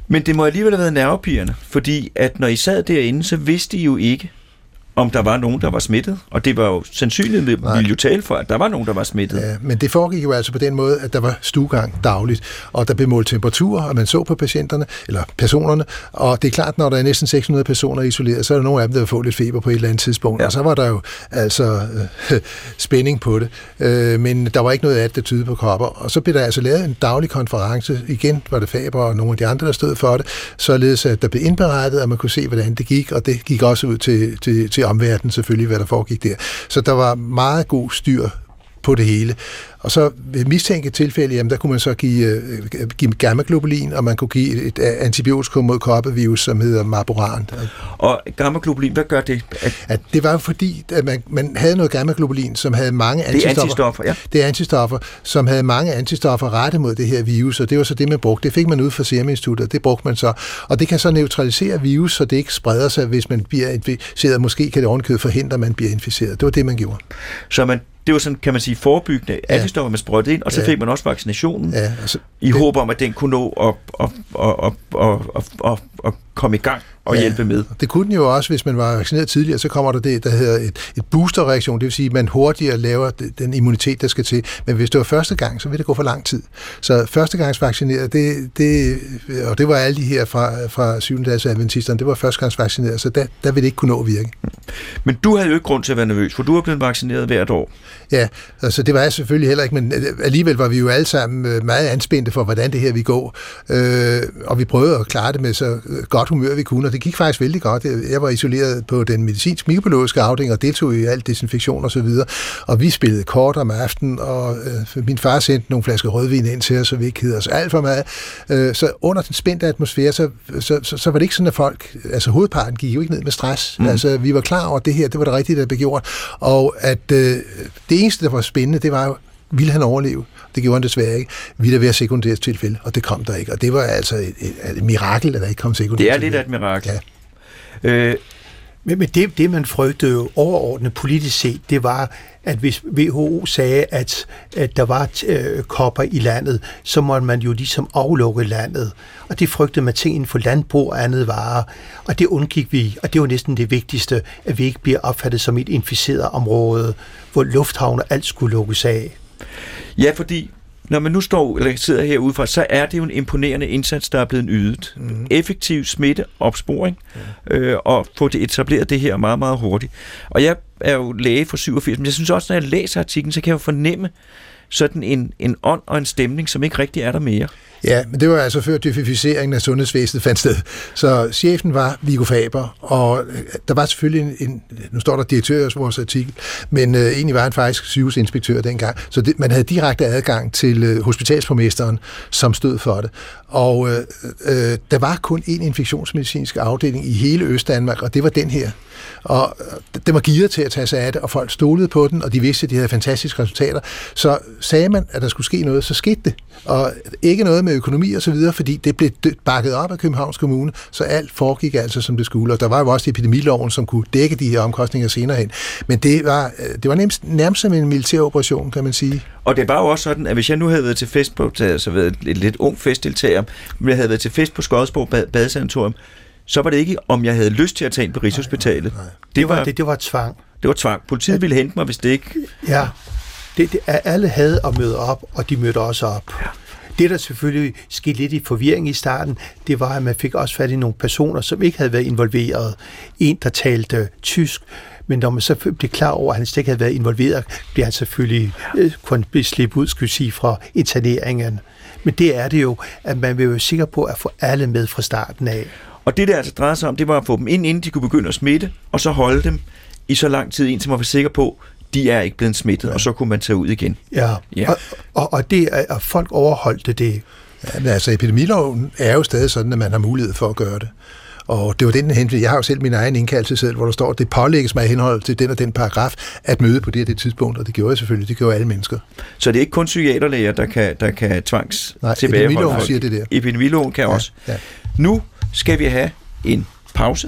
Men det må alligevel have været nervepirrende, fordi at når I sad derinde, så vidste I jo ikke, om der var nogen, der var smittet. Og det var jo sandsynligt, vi ville jo tale for, at der var nogen, der var smittet. Ja, men det foregik jo altså på den måde, at der var stuegang dagligt, og der blev målt temperatur, og man så på patienterne, eller personerne, og det er klart, når der er næsten seks hundrede personer isoleret, så er der nogle af dem, der vil få lidt feber på et eller andet tidspunkt, ja. Og så var der jo altså øh, spænding på det. Øh, men der var ikke noget af det, der tydede på kopper. Og så blev der altså lavet en daglig konference, igen var det Faber og nogle af de andre, der stod for det, således at der blev indberettet, og man kunne se, hvordan det gik, og det gik også ud til, til, til omverdenen selvfølgelig, hvad der foregik der. Så der var meget god styr på det hele. Og så ved mistænke tilfælde, jamen der kunne man så give, øh, give gamma-globulin, og man kunne give et, et antibiotikum mod koppevirus, som hedder Marboran. Og gamma-globulin, hvad gør det? At... At det var fordi, at man, man havde noget gamma-globulin, som havde mange antistoffer. Det er antistoffer, ja. Det er antistoffer, som havde mange antistoffer rettet mod det her virus, og det var så det, man brugte. Det fik man ud fra Serum Instituttet, og det brugte man så. Og det kan så neutralisere virus, så det ikke spreder sig, hvis man bliver inficeret. Måske kan det ovenikøbet forhindre, at man bliver inficeret. Det var det, man gjorde. Så man det var sådan, kan man sige, forebyggende antistoffer, man sprøjtede ind, og så ja. fik man også vaccinationen, ja, altså, i det, håb om, at den kunne nå at, at, at, at, at, at, at komme i gang og ja, hjælpe med. Det kunne den jo også, hvis man var vaccineret tidligere, så kommer der det, der hedder et, et boosterreaktion, det vil sige, at man hurtigere laver den immunitet, der skal til. Men hvis det var første gang, så vil det gå for lang tid. Så førstegangsvaccineret, det, det, og det var alle de her fra, fra syvende dags adventisterne, det var førstegangsvaccineret, så der, der vil det ikke kunne nå at virke. Men du havde jo ikke grund til at være nervøs, for du er blevet vaccineret hvert år. Ja, altså det var jeg selvfølgelig heller ikke, men alligevel var vi jo alle sammen meget anspændte for, hvordan det her vi går. Øh, og vi prøvede at klare det med så godt humør, vi kunne, og det gik faktisk vældig godt. Jeg var isoleret på den medicinsk mikrobiologiske afdeling og deltog i alt desinfektion og så videre. Og vi spillede kort om aftenen, og øh, min far sendte nogle flasker rødvin ind til os, så vi ikke hedder os alt for meget. Øh, så under den spændte atmosfære, så, så, så, så var det ikke sådan, at folk, altså hovedparten gik jo ikke ned med stress. Mm. Altså vi var klar over, at det her, det var det rigtige, der blev gjort. Og at øh, det eneste, der var spændende, det var jo, ville han overleve? Det gjorde han desværre ikke. Ville der være sekundært tilfælde, og det kom der ikke. Og det var altså et, et, et mirakel, at der ikke kom sekundært tilfælde. Det er lidt af et mirakel. Ja. Øh. Men, men det, det, man frygtede jo overordnet politisk set, det var, at hvis W H O sagde, at, at der var øh, kopper i landet, så måtte man jo ligesom aflukke landet. Og det frygtede man ting inden for landbrug og andet varer. Og det undgik vi, og det var næsten det vigtigste, at vi ikke bliver opfattet som et inficeret område, hvor lufthavn og alt skulle lukkes af. Ja, fordi når man nu står eller sidder herudefra, så er det jo en imponerende indsats, der er blevet ydet. Mm. Effektiv smitteopsporing, mm. øh, og få det etableret det her meget, meget hurtigt. Og jeg er jo læge for syvogfirs, men jeg synes også, når jeg læser artiklen, så kan jeg jo fornemme sådan en, en ånd og en stemning, som ikke rigtig er der mere. Ja, men det var altså før dyfificeringen af sundhedsvæsenet fandt sted. Så chefen var Viggo Faber, og der var selvfølgelig en, en nu står der direktør i vores artikel, men øh, egentlig var han faktisk sygehusinspektør dengang. Så det, man havde direkte adgang til øh, hospitalsborgmesteren, som stod for det. Og øh, øh, der var kun én infektionsmedicinsk afdeling i hele Østdanmark, og det var den her. Og den var gearet til at tage sig af det, og folk stolede på den, og de vidste, at de havde fantastiske resultater. Så sagde man, at der skulle ske noget, så skete det. Og ikke noget med økonomi og så videre, fordi det blev bakket op af Københavns Kommune, så alt foregik altså, som det skulle. Og der var jo også epidemiloven, som kunne dække de her omkostninger senere hen. Men det var, det var nærmest, nærmest som en militær operation, kan man sige. Og det var jo også sådan, at hvis jeg nu havde været til fest på, altså været et lidt ung festdeltager, men jeg havde været til fest på Skodsborg Bad- Badesanatorium, så var det ikke, om jeg havde lyst til at tage ind på Rigshospitalet. Nej, nej. Det, det, var, det, det var tvang. Det var tvang. Politiet ja. ville hente mig, hvis det ikke... Ja, det, det, alle havde at møde op, og de mødte også op. Ja. Det, der selvfølgelig skete lidt i forvirring i starten, det var, at man fik også fat i nogle personer, som ikke havde været involveret. En, der talte tysk, men når man så blev klar over, at han slet ikke havde været involveret, blev han selvfølgelig øh, kun blive slippet ud, skulle sige, fra interneringen. Men det er det jo, at man vil jo sikker på at få alle med fra starten af. Og det, der altså drejede sig om, det var at få dem ind, inden de kunne begynde at smitte, og så holde dem i så lang tid, indtil man var sikker på, de er ikke blevet smittet, ja. Og så kunne man tage ud igen. Ja, ja. Og, og, og det er, at folk overholdte det. Ja, men altså, epidemiloven er jo stadig sådan, at man har mulighed for at gøre det. Og det var den henvendelse. Jeg har jo selv min egen indkaldelsesseddel, hvor der står, at det pålægges mig i henhold til den og den paragraf at møde på det og det tidspunkt, og det gjorde jeg selvfølgelig. Det gjorde alle mennesker. Så det er ikke kun psykiaterlæger, der kan, der kan tvangs Nej, tilbageholde folk? epidemiloven siger det der. Epidemiloven kan ja, også. Ja. Nu skal vi have en pause.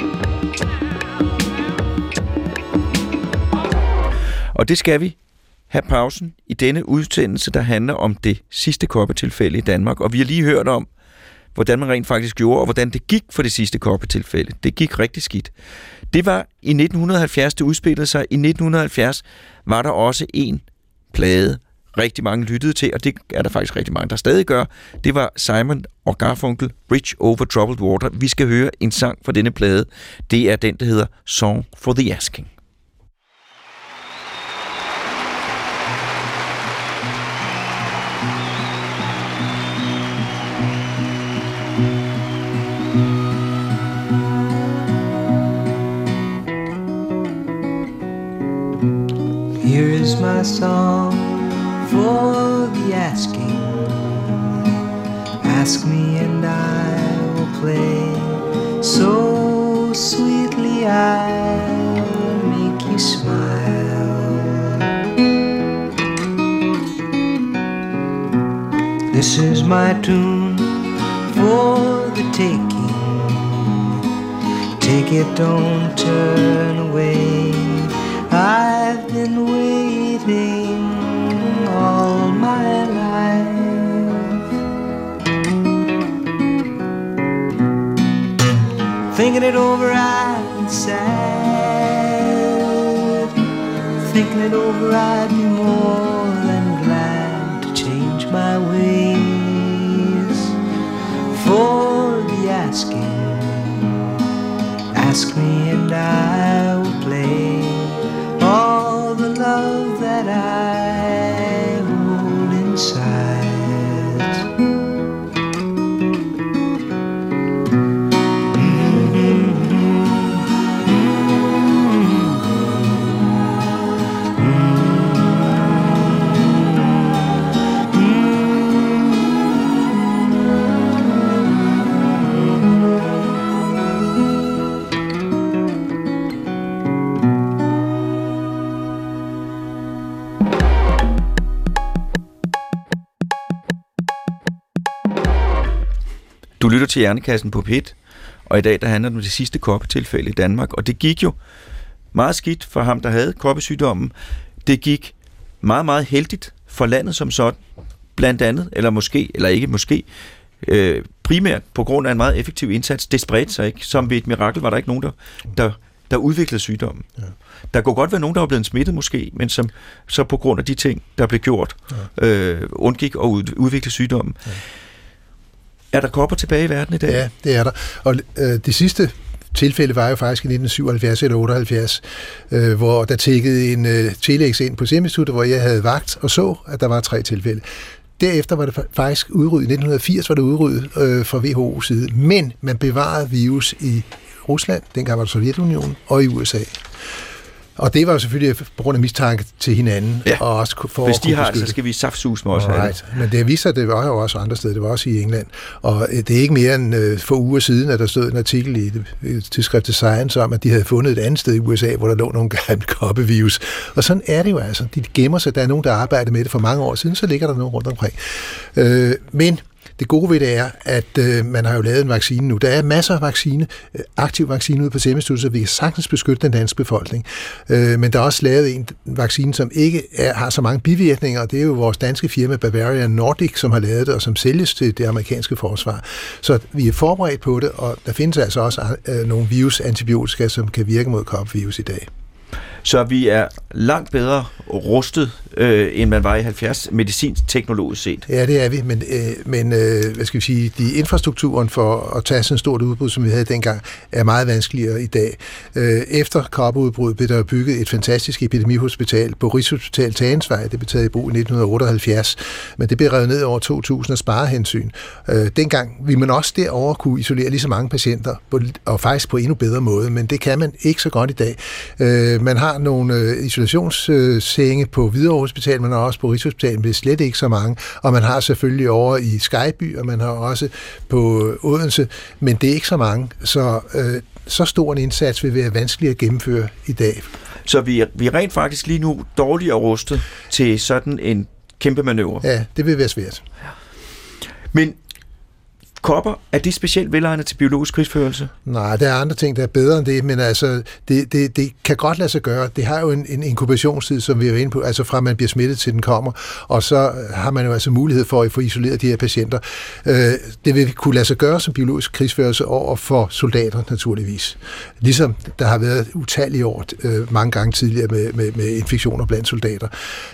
Og det skal vi have pausen i denne udsendelse, der handler om det sidste koppetilfælde i Danmark. Og vi har lige hørt om, hvordan man rent faktisk gjorde, og hvordan det gik for det sidste koppetilfælde. Det gik rigtig skidt. Det var i nitten halvfjerds, det udspillede sig. I nitten halvfjerds var der også en plade, rigtig mange lyttede til, og det er der faktisk rigtig mange, der stadig gør. Det var Simon og Garfunkel, Bridge Over Troubled Water. Vi skal høre en sang fra denne plade. Det er den, der hedder Song for the Asking. Here is my song for the asking. Ask me and I will play so sweetly I'll make you smile. This is my tune for the taking. Take it, don't turn away. I've been waiting all my life, thinking it over I'd sad, thinking it over I'd be more than glad to change my ways for the asking. Ask me and I will play all the love that I hold inside. Du lytter til Hjernekassen på P et, og i dag der handler det om det sidste koppetilfælde i Danmark, og det gik jo meget skidt for ham, der havde koppesygdommen. Det gik meget, meget heldigt for landet som sådan, blandt andet, eller måske, eller ikke måske, øh, primært på grund af en meget effektiv indsats. Det spredte sig ikke. Som ved et mirakel var der ikke nogen, der, der, der udviklede sygdommen. Ja. Der kunne godt være nogen, der var blevet smittet måske, men som så på grund af de ting, der blev gjort, ja. øh, undgik at udvikle sygdommen. Ja. Er der kopper tilbage i verden i dag? Ja, det er der. Og øh, det sidste tilfælde var jo faktisk i nitten syvoghalvfjerds eller otteoghalvfjerds, øh, hvor der tikkede en øh, telex ind på Serum Instituttet, hvor jeg havde vagt og så, at der var tre tilfælde. Derefter var det faktisk udryddet. I nitten firs var det udryddet øh, fra W H O's side. Men man bevarede virus i Rusland, dengang var det Sovjetunionen, og i U S A. Og det var jo selvfølgelig på grund af mistanke til hinanden. Ja. Og også for Hvis de har det, så skal vi saftsus med også right. have det. Men det viser, det var jo også andre steder. Det var også i England. Og det er ikke mere end øh, for uger siden, at der stod en artikel i det i tidsskriftet Science om, at de havde fundet et andet sted i U S A, hvor der lå nogle gamle koppevirus. Og sådan er det jo altså. De gemmer sig. Der er nogen, der arbejder med det for mange år siden, så ligger der nogen rundt omkring. Øh, men det gode ved det er, at øh, man har jo lavet en vaccine nu. Der er masser af vaccine, øh, aktiv vaccine ude på Serum Instituttet, så vi kan sagtens beskytte den danske befolkning. Øh, men der er også lavet en vaccine, som ikke er, har så mange bivirkninger, og det er jo vores danske firma Bavarian Nordic, som har lavet det, og som sælges til det amerikanske forsvar. Så vi er forberedt på det, og der findes altså også øh, nogle virusantibiotika, som kan virke mod koppevirus i dag. Så vi er langt bedre rustet, øh, end man var i halvfjerds, medicinsk teknologisk set. Ja, det er vi, men, øh, men øh, hvad skal vi sige, de infrastrukturen for at tage sådan et stort udbrud, som vi havde dengang, er meget vanskeligere i dag. Øh, efter kopperudbruddet blev der bygget et fantastisk epidemihospital på Rigshospital Tagensvej. Det blev taget i brug i nitten otteoghalvfjerds, men det blev revet ned over to tusind af sparehensyn. Øh, dengang ville man også derovre kunne isolere lige så mange patienter, på, og faktisk på endnu bedre måde, men det kan man ikke så godt i dag. Øh, man har nogle øh, isolationssenge på Hvidovre Hospital, man har også på Rigshospitalet, men det er slet ikke så mange, og man har selvfølgelig over i Skejby, og man har også på Odense, men det er ikke så mange, så øh, så stor en indsats vil være vanskelig at gennemføre i dag. Så vi er, vi er rent faktisk lige nu dårligere rustet til sådan en kæmpe manøvre? Ja, det vil være svært. Men kopper, er det specielt velegnet til biologisk krigsførelse? Nej, der er andre ting, der er bedre end det, men altså, det, det, det kan godt lade sig gøre. Det har jo en, en inkubationstid, som vi er inde på, altså fra man bliver smittet til den kommer, og så har man jo altså mulighed for at få isoleret de her patienter. Det vil kunne lade sig gøre som biologisk krigsførelse over for soldater, naturligvis. Ligesom der har været utallige år mange gange tidligere med, med, med infektioner blandt soldater.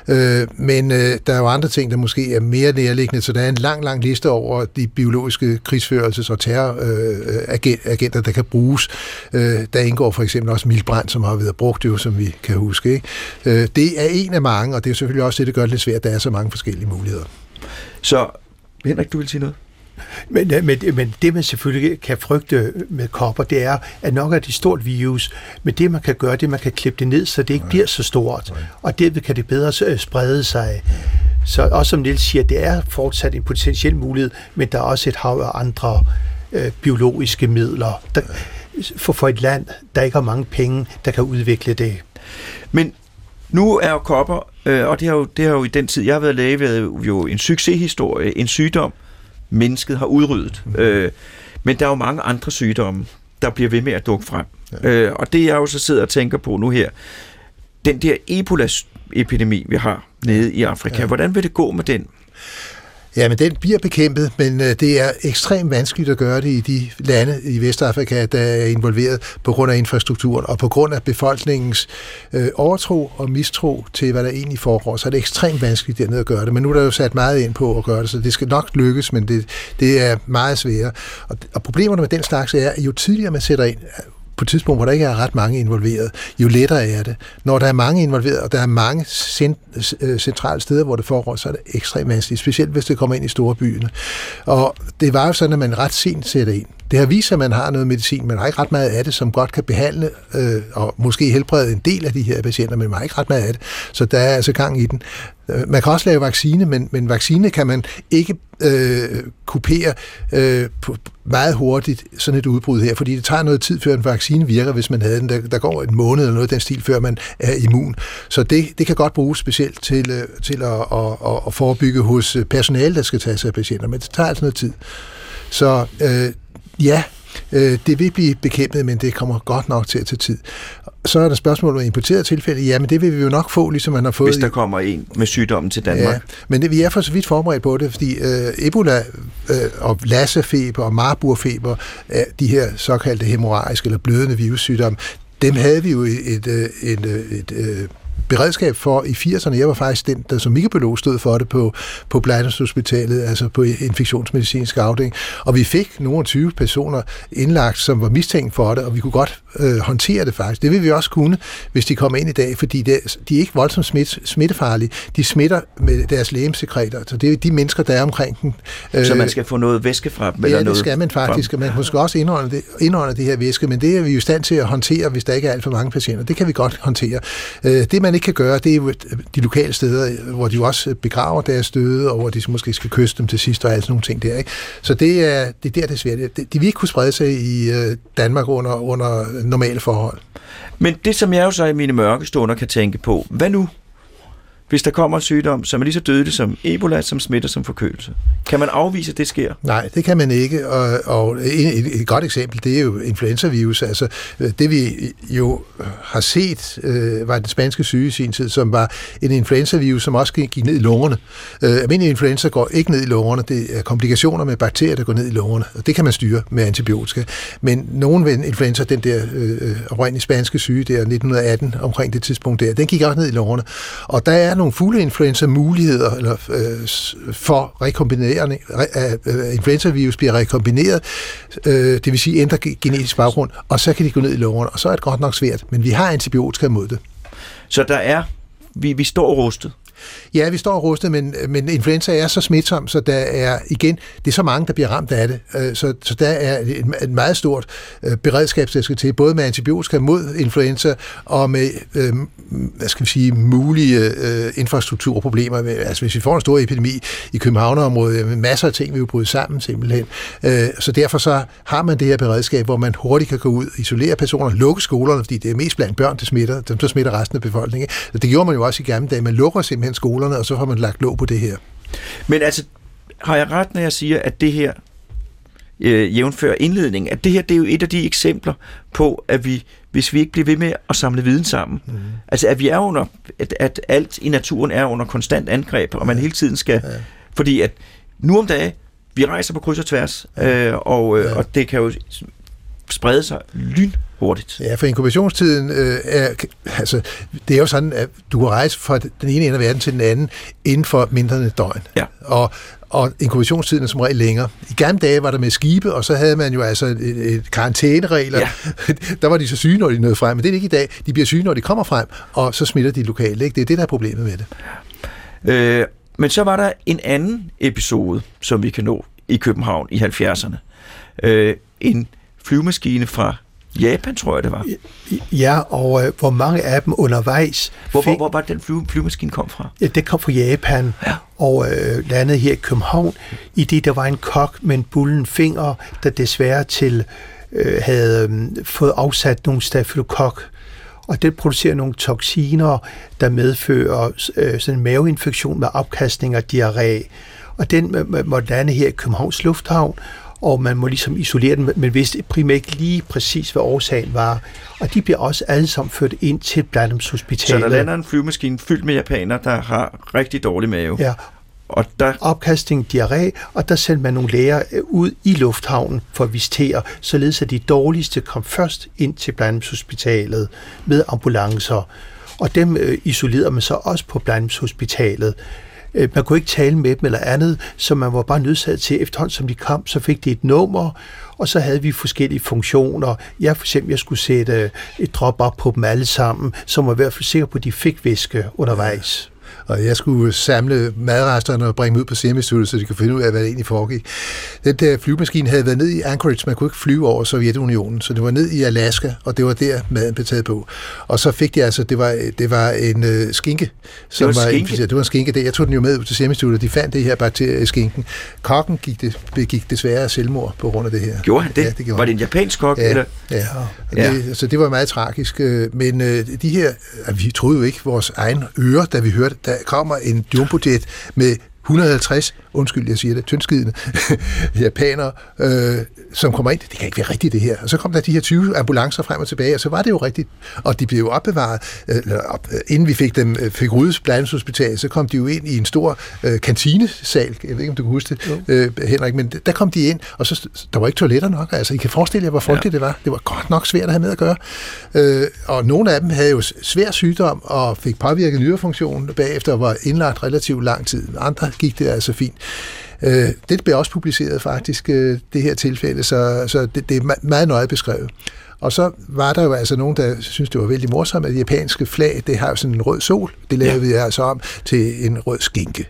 Men der er jo andre ting, der måske er mere nærliggende, så der er en lang, lang liste over de biologiske krigsførelses- og terroragenter, der kan bruges. Der indgår for eksempel også miltbrand, som har været brugt, jo, som vi kan huske. Ikke? Det er en af mange, og det er selvfølgelig også det, der gør det lidt svært, at der er så mange forskellige muligheder. Så, Henrik, du vil sige noget? Men, men, men det, man selvfølgelig kan frygte med kopper, det er, at nok er det stort virus, men det, man kan gøre, det man kan klippe det ned, så det ikke bliver så stort, og derved kan det bedre sprede sig. Så også som Niels siger, det er fortsat en potentiel mulighed, men der er også et hav af andre øh, biologiske midler der, for, for et land, der ikke har mange penge, der kan udvikle det. Men nu er jo kopper, øh, og det har jo, det har jo i den tid, jeg har været læge, været jo en succeshistorie, en sygdom, mennesket har udryddet. Mm. Øh, men der er jo mange andre sygdomme, der bliver ved med at dukke frem. Ja. Øh, og det jeg jo så sidder og tænker på nu her, den der Ebola-epidemi, vi har nede i Afrika, ja. Hvordan vil det gå med den? Ja, men den bliver bekæmpet, men det er ekstremt vanskeligt at gøre det i de lande i Vestafrika, der er involveret på grund af infrastrukturen og på grund af befolkningens øh, overtro og mistro til, hvad der egentlig foregår. Så er det ekstremt vanskeligt dernede at gøre det. Men nu er der jo sat meget ind på at gøre det, så det skal nok lykkes, men det, det er meget sværere. Og, og problemerne med den slags er, at jo tidligere man sætter ind, på et tidspunkt, hvor der ikke er ret mange involveret, jo lettere er det. Når der er mange involveret, og der er mange centrale steder, hvor det foregår, så er det ekstremt vanskeligt, specielt hvis det kommer ind i store byerne. Og det var jo sådan, at man ret sent sætter ind. Det har vist sig, at man har noget medicin, men har ikke ret meget af det, som godt kan behandle øh, og måske helbrede en del af de her patienter, men man har ikke ret meget af det. Så der er altså gang i den. Man kan også lave vaccine, men, men vaccine kan man ikke øh, kupere øh, på meget hurtigt sådan et udbrud her, fordi det tager noget tid, før en vaccine virker, hvis man havde den. Der, der går en måned eller noget af den stil, før man er immun. Så det, det kan godt bruges specielt til, til at, at, at forebygge hos personale, der skal tage sig af patienter, men det tager altså noget tid. Så øh, ja, øh, det vil blive bekæmpet, men det kommer godt nok til at tage tid. Så er der spørgsmål om importerede tilfælde. Ja, men det vil vi jo nok få, ligesom man har fået... Hvis der kommer en med sygdommen til Danmark. Ja, men det, vi er for så vidt forberedt på det, fordi øh, Ebola øh, og lassefeber og Marburg-feber, øh, de her såkaldte hemorragiske eller blødende virussygdomme, dem havde vi jo et... et, et, et, et, et beredskab for i firserne. Jeg var faktisk den, der som mikrobiolog stod for det på, på Blejdomshospitalet, altså på infektionsmedicinsk afdeling. Og vi fik nogle tyve personer indlagt, som var mistænkt for det, og vi kunne godt øh, håndtere det faktisk. Det vil vi også kunne, hvis de kommer ind i dag, fordi det, de er ikke voldsomt smitt, smittefarlige. De smitter med deres legemsekreter. Så det er de mennesker, der er omkring den. Så man skal få noget væske fra dem? Ja, eller det noget skal man faktisk. Fra. Man måske også indånde det, indånde det her væske, men det er vi jo i stand til at håndtere, hvis der ikke er alt for mange patienter. Det kan vi godt håndtere. Det man ikke kan gøre, det er jo de lokale steder, hvor de jo også begraver deres døde, og hvor de måske skal kysse dem til sidst, og alt sådan nogle ting der, ikke? Så det er, det er der, det er svært. De vil ikke kunne sprede sig i Danmark under, under normale forhold. Men det, som jeg jo så i mine mørke stunder kan tænke på, hvad nu, hvis der kommer en sygdom, som er lige så dødelig som Ebola, som smitter som forkølelse? Kan man afvise, at det sker? Nej, det kan man ikke. Og, og et, et godt eksempel, det er jo influenzavirus. Altså, det vi jo har set, øh, var den spanske syge i sin tid, som var en influenzavirus, som også gik ned i lungerne. Øh, almindelig influenza går ikke ned i lungerne. Det er komplikationer med bakterier, der går ned i lungerne. Og det kan man styre med antibiotika. Men nogen ved influenza, den der øh, oprindelige spanske syge der nitten atten, omkring det tidspunkt der, den gik også ned i lungerne. Og der er nogle fugleinfluenza-muligheder eller, øh, for rekombinering. Re, øh, influenza-virus bliver rekombineret, øh, det vil sige ændrer genetisk baggrund, og så kan de gå ned i lungerne, og så er det godt nok svært. Men vi har antibiotika mod det. Så der er, vi, vi står rustet? Ja, vi står rustet, men, men influenza er så smitsom, så der er igen, det er så mange, der bliver ramt af det. Så, så der er et, et meget stort beredskab, der skal til, både med antibiotika mod influenza og med, øh, hvad skal vi sige, mulige øh, infrastrukturproblemer. Altså hvis vi får en stor epidemi i Københavnerområdet, med masser af ting, vi vil bryde sammen simpelthen. Øh, så derfor så har man det her beredskab, hvor man hurtigt kan gå ud, isolere personer, lukke skolerne, fordi det er mest blandt børn, der smitter, dem der smitter resten af befolkningen. Det gjorde man jo også i gamle dage. Man lukker simpelthen skolerne, og så har man lagt låg på det her. Men altså, har jeg ret, når jeg siger, at det her øh, jævnfør indledning, at det her, det er jo et af de eksempler på, at vi, hvis vi ikke bliver ved med at samle viden sammen, mm. altså at vi er under, at, at alt i naturen er under konstant angreb, og man hele tiden skal, ja. fordi at nu om dagen, vi rejser på kryds og tværs, øh, og, øh, ja. og det kan jo sprede sig lynhurtigt. Ja, for inkubationstiden øh, er, altså, det er jo sådan, at du kan rejse fra den ene ende af verden til den anden inden for mindre end et døgn. Ja. Og, og inkubationstiden er som regel længere. I gamle dage var der med skibe, og så havde man jo altså et, et karantæneregler. Ja. Der var de så syge, når de nåede frem, men det er ikke i dag. De bliver syge, når de kommer frem, og så smitter de lokalt. Ikke? Det er det, der er problemet med det. Øh, men så var der en anden episode, som vi kan nå i København i halvfjerdserne. Øh, en flyvemaskine fra Japan, tror jeg, det var. Ja, og øh, hvor mange af dem undervejs... Hvor, fik... hvor, hvor var den fly, flyvemaskine kom fra? Ja, det kom fra Japan, ja. og øh, landede her i København, i det der var en kok med en bullen finger, der desværre til øh, havde øh, fået afsat nogle stafylokok, og det producerer nogle toksiner, der medfører øh, sådan en maveinfektion med opkastning og diarré. Og den øh, måtte lande her i Københavns Lufthavn, og man må ligesom isolere den, men vidste primært ikke lige præcis, hvad årsagen var. Og de bliver også alle sammen ført ind til Blandumshospitalet. Så der lander en flyvemaskine fyldt med japanere, der har rigtig dårlig mave. Ja. Og der... Opkastning, diarré, og der sendte man nogle læger ud i lufthavnen for at visitere, således at de dårligste kom først ind til Blandumshospitalet med ambulancer. Og dem øh, isolerede man så også på Blandumshospitalet. Man kunne ikke tale med dem eller andet, så man var bare nødsaget til, efterhånden som de kom, så fik de et nummer, og så havde vi forskellige funktioner. Jeg for eksempel, jeg skulle sætte et drop op på dem alle sammen, så var i hvert fald sikker på, at de fik væske undervejs. Og jeg skulle samle madresterne og bringe dem ud på Serum-Instituttet, så de kunne finde ud af, hvad det egentlig foregik. Den der flyvemaskine havde været ned i Anchorage. Man kunne ikke flyve over Sovjetunionen, så det var ned i Alaska, og det var der, maden blev taget på. Og så fik de altså, det var, det var en øh, skinke, som det var, var skinke. inficeret. Det var en skinke. Det, jeg tog den jo med ud til Serum-Instituttet, og de fandt det her bakterie i skinken. Kokken gik, det, begik desværre selvmord på grund af det her. Gjorde han det? Ja, det gjorde var det en japansk kok? Ja, eller? ja. ja. Det, så det var meget tragisk. Men øh, de her, vi troede jo ikke vores egen ører, da vi hørte, der kommer en jumbojet med et hundrede og halvtreds, undskyld, jeg siger det, tyndskidende japanere, øh, som kommer ind. Det kan ikke være rigtigt, det her. Og så kom der de her tyve ambulancer frem og tilbage, og så var det jo rigtigt. Og de blev jo opbevaret. Øh, op, inden vi fik dem fik ryddet Blandumshospitalet, så kom de jo ind i en stor øh, kantinesal. Jeg ved ikke, om du kan huske det, øh, Henrik, men der kom de ind, og så der var ikke toiletter nok. Altså, I kan forestille jer, hvor frygteligt ja. det var. Det var godt nok svært at have med at gøre. Øh, og nogle af dem havde jo svær sygdom og fik påvirket nyrefunktionen bagefter og var indlagt relativt lang tid. Andre gik det altså fint. Øh, det blev også publiceret faktisk, øh, det her tilfælde, så, så det, det er meget nøje beskrevet. Og så var der jo altså nogen, der synes det var vældig morsomt, at det japanske flag, det har jo sådan en rød sol. Det lavede ja. vi altså om til en rød skinke.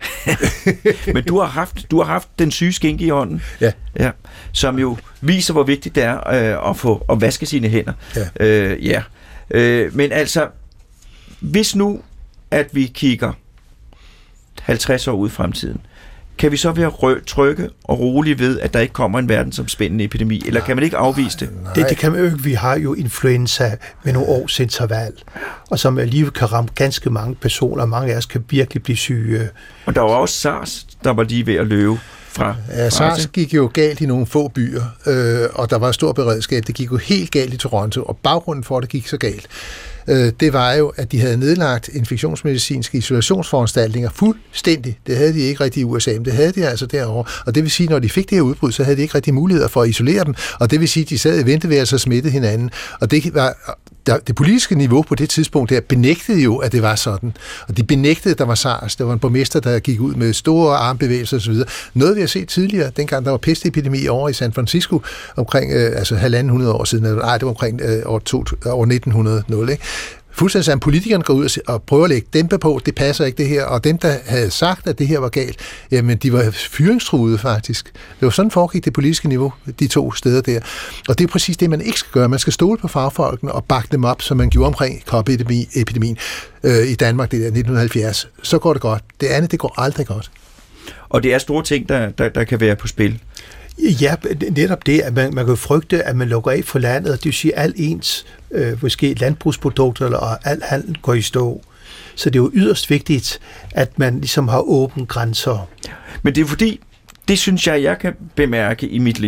Men du har haft, du har haft den syge skinke i hånden, ja. Ja, som jo viser, hvor vigtigt det er øh, at få at vaske sine hænder. Ja. Øh, ja. Øh, men altså, hvis nu, at vi kigger halvtreds år ud i fremtiden, kan vi så være rø- trygge og rolige ved, at der ikke kommer en verdensomspændende epidemi, eller kan man ikke afvise det? Det, det kan man jo ikke. Vi har jo influenza med nogle års interval, og som alligevel kan ramme ganske mange personer, mange af os kan virkelig blive syge. Og der var også SARS, der var lige ved at løbe fra. Ja, SARS gik jo galt i nogle få byer, øh, og der var stor beredskab. Det gik jo helt galt i Toronto, og baggrunden for, at det gik så galt, det var jo, at de havde nedlagt infektionsmedicinske isolationsforanstaltninger fuldstændig. Det havde de ikke rigtig i U S A, men det havde de altså derovre. Og det vil sige, når de fik det her udbrud, så havde de ikke rigtig muligheder for at isolere dem. Og det vil sige, at de sad i venteværelser og smittede hinanden. Og det var... Det politiske niveau på det tidspunkt der benægtede jo, at det var sådan. Og de benægtede, at der var SARS. Der var en borgmester, der gik ud med store armbevægelser osv. Noget vi har set tidligere, dengang der var pestepidemi over i San Francisco, omkring øh, altså halvanden hundrede år siden. Nej, det var omkring øh, år, to, år nitten hundrede, ikke? Fuldstændig som politikerne går ud og prøver at lægge dæmpe på, det passer ikke det her, og dem, der havde sagt, at det her var galt, jamen de var fyringstruede faktisk. Det var sådan foregik det politiske niveau, de to steder der. Og det er præcis det, man ikke skal gøre. Man skal stole på fagfolkene og bakke dem op, som man gjorde omkring koppeepidemien øh, i Danmark, det der nitten halvfjerds. Så går det godt. Det andet, det går aldrig godt. Og det er store ting, der, der, der kan være på spil. Ja, netop det, at man, man kan frygte, at man lukker af for landet, og det vil sige, at al ens øh, måske landbrugsprodukter og al handel går i stå. Så det er jo yderst vigtigt, at man ligesom har åbne grænser. Men det er fordi, det synes jeg, jeg kan bemærke i mit liv,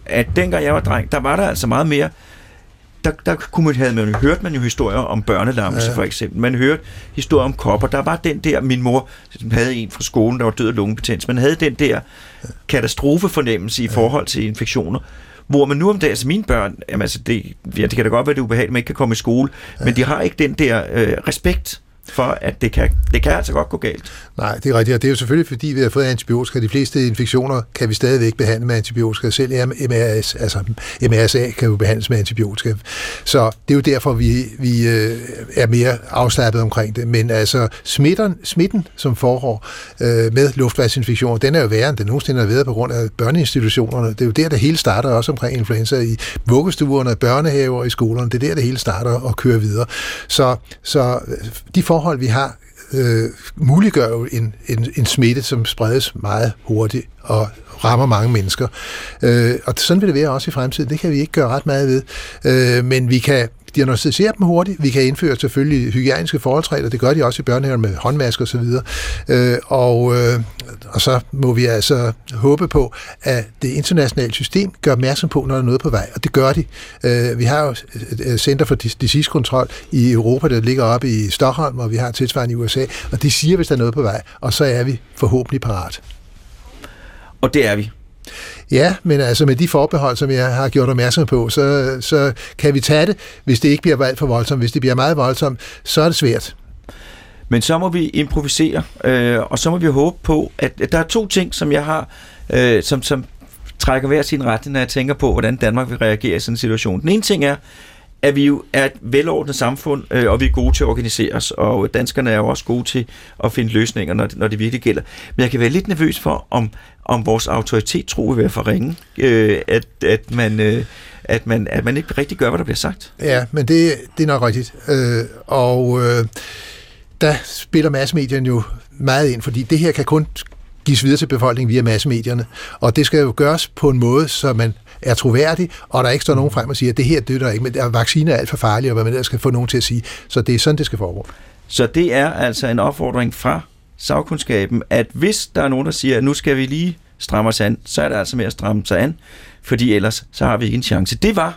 at dengang jeg var dreng, der var der altså meget mere. Der, der kunne man, havde man jo hørt man jo historier om børnelammelse, ja. For eksempel. Man hørte historier om kopper. Der var den der, min mor havde en fra skolen, der var død af lungebetændelse. Man havde den der katastrofefornemmelse i forhold til infektioner. Hvor man nu om dagen, altså mine børn, jamen altså det, ja, det kan da godt være, det er ubehageligt, at man ikke kan komme i skole, ja. Men de har ikke den der øh, respekt for, at det kan, det kan altså godt gå galt. Nej, det er rigtigt, og det er jo selvfølgelig, fordi vi har fået antibiotika. De fleste infektioner kan vi stadigvæk behandle med antibiotika. Selv M R S, altså M R S A kan jo behandles med antibiotika. Så det er jo derfor, vi, vi øh, er mere afslappet omkring det. Men altså, smitten, smitten som foregår øh, med luftvejsinfektioner, den er jo værre, end den nogensinde har været på grund af børneinstitutionerne. Det er jo der, det hele starter også omkring influenza i vuggestuerne, børnehaver i skolerne. Det er der, det hele starter og kører videre. Så, så de forhold, vi har, øh, muliggør jo en, en, en smitte, som spredes meget hurtigt og rammer mange mennesker. Øh, og sådan vil det være også i fremtiden. Det kan vi ikke gøre ret meget ved. Øh, men vi kan diagnosticere dem hurtigt. Vi kan indføre selvfølgelig hygiejniske forholdsregler. Det gør de også i børnehaven med håndmasker osv. Øh, og, øh, og så må vi altså håbe på, at det internationale system gør opmærksom på, når der er noget på vej. Og det gør de. Øh, vi har jo et Center for Disease-kontrol i Europa, der ligger oppe i Stockholm, og vi har tilsvarende i U S A. Og de siger, hvis der er noget på vej. Og så er vi forhåbentlig parat. Og det er vi. Ja, men altså med de forbehold, som jeg har gjort opmærksom på, så, så kan vi tage det, hvis det ikke bliver alt for voldsomt. Hvis det bliver meget voldsomt, så er det svært. Men så må vi improvisere, øh, og så må vi håbe på, at, at der er to ting, som jeg har, øh, som, som trækker hver sin retning, når jeg tænker på, hvordan Danmark vil reagere i sådan en situation. Den ene ting er, at vi jo er et velordnet samfund, øh, og vi er gode til at organisere os, og danskerne er jo også gode til at finde løsninger, når, når det virkelig gælder. Men jeg kan være lidt nervøs for, om, om vores autoritet tro vil være for ringe, øh, at, at, man, øh, at, man, at man ikke rigtig gør, hvad der bliver sagt. Ja, men det, det er nok rigtigt. Øh, og øh, der spiller massemedierne jo meget ind, fordi det her kan kun gives videre til befolkningen via massemedierne, og det skal jo gøres på en måde, så man er troværdig, og der ikke står nogen frem og siger, at det her døder ikke, men vacciner er alt for farlige, og hvad man ellers skal få nogen til at sige. Så det er sådan, det skal foregå. Så det er altså en opfordring fra sagkundskaben, at hvis der er nogen, der siger, at nu skal vi lige stramme os an, så er det altså med at stramme sig an, fordi ellers så har vi ikke en chance. Det var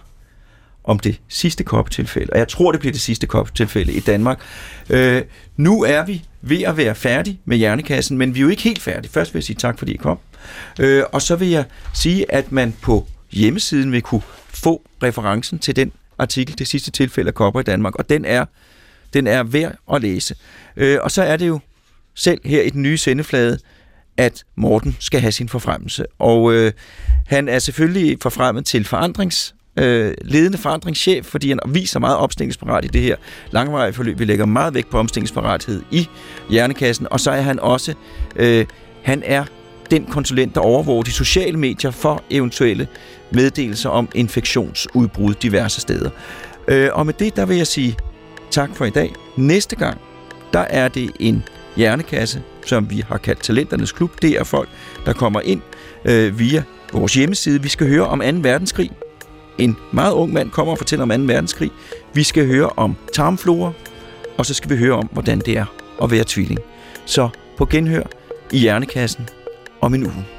om det sidste koppetilfælde, og jeg tror, det bliver det sidste koppetilfælde i Danmark. Øh, nu er vi ved at være færdige med Hjernekassen, men vi er jo ikke helt færdige. Først vil jeg sige tak, fordi I kom. Øh, og så vil jeg sige, at man på hjemmesiden vil kunne få referencen til den artikel, det sidste tilfælde af kopper i Danmark, og den er, den er værd at læse. Øh, og så er det jo selv her i den nye sendeflade, at Morten skal have sin forfremmelse. Og øh, han er selvfølgelig forfremmet til forandrings Øh, ledende forandringschef, fordi han viser meget opstillingsparat i det her langvarige forløb. Vi lægger meget vægt på omstillingsparathed i Hjernekassen, og så er han også øh, han er den konsulent, der overvåger de sociale medier for eventuelle meddelelser om infektionsudbrud diverse steder. Øh, og med det, der vil jeg sige tak for i dag. Næste gang, der er det en hjernekasse, som vi har kaldt Talenternes Klub. Det er folk, der kommer ind øh, via vores hjemmeside. Vi skal høre om anden verdenskrig. En meget ung mand kommer og fortæller om anden verdenskrig. Vi skal høre om tarmflora, og så skal vi høre om, hvordan det er at være tvilling. Så på genhør i Hjernekassen om en uge.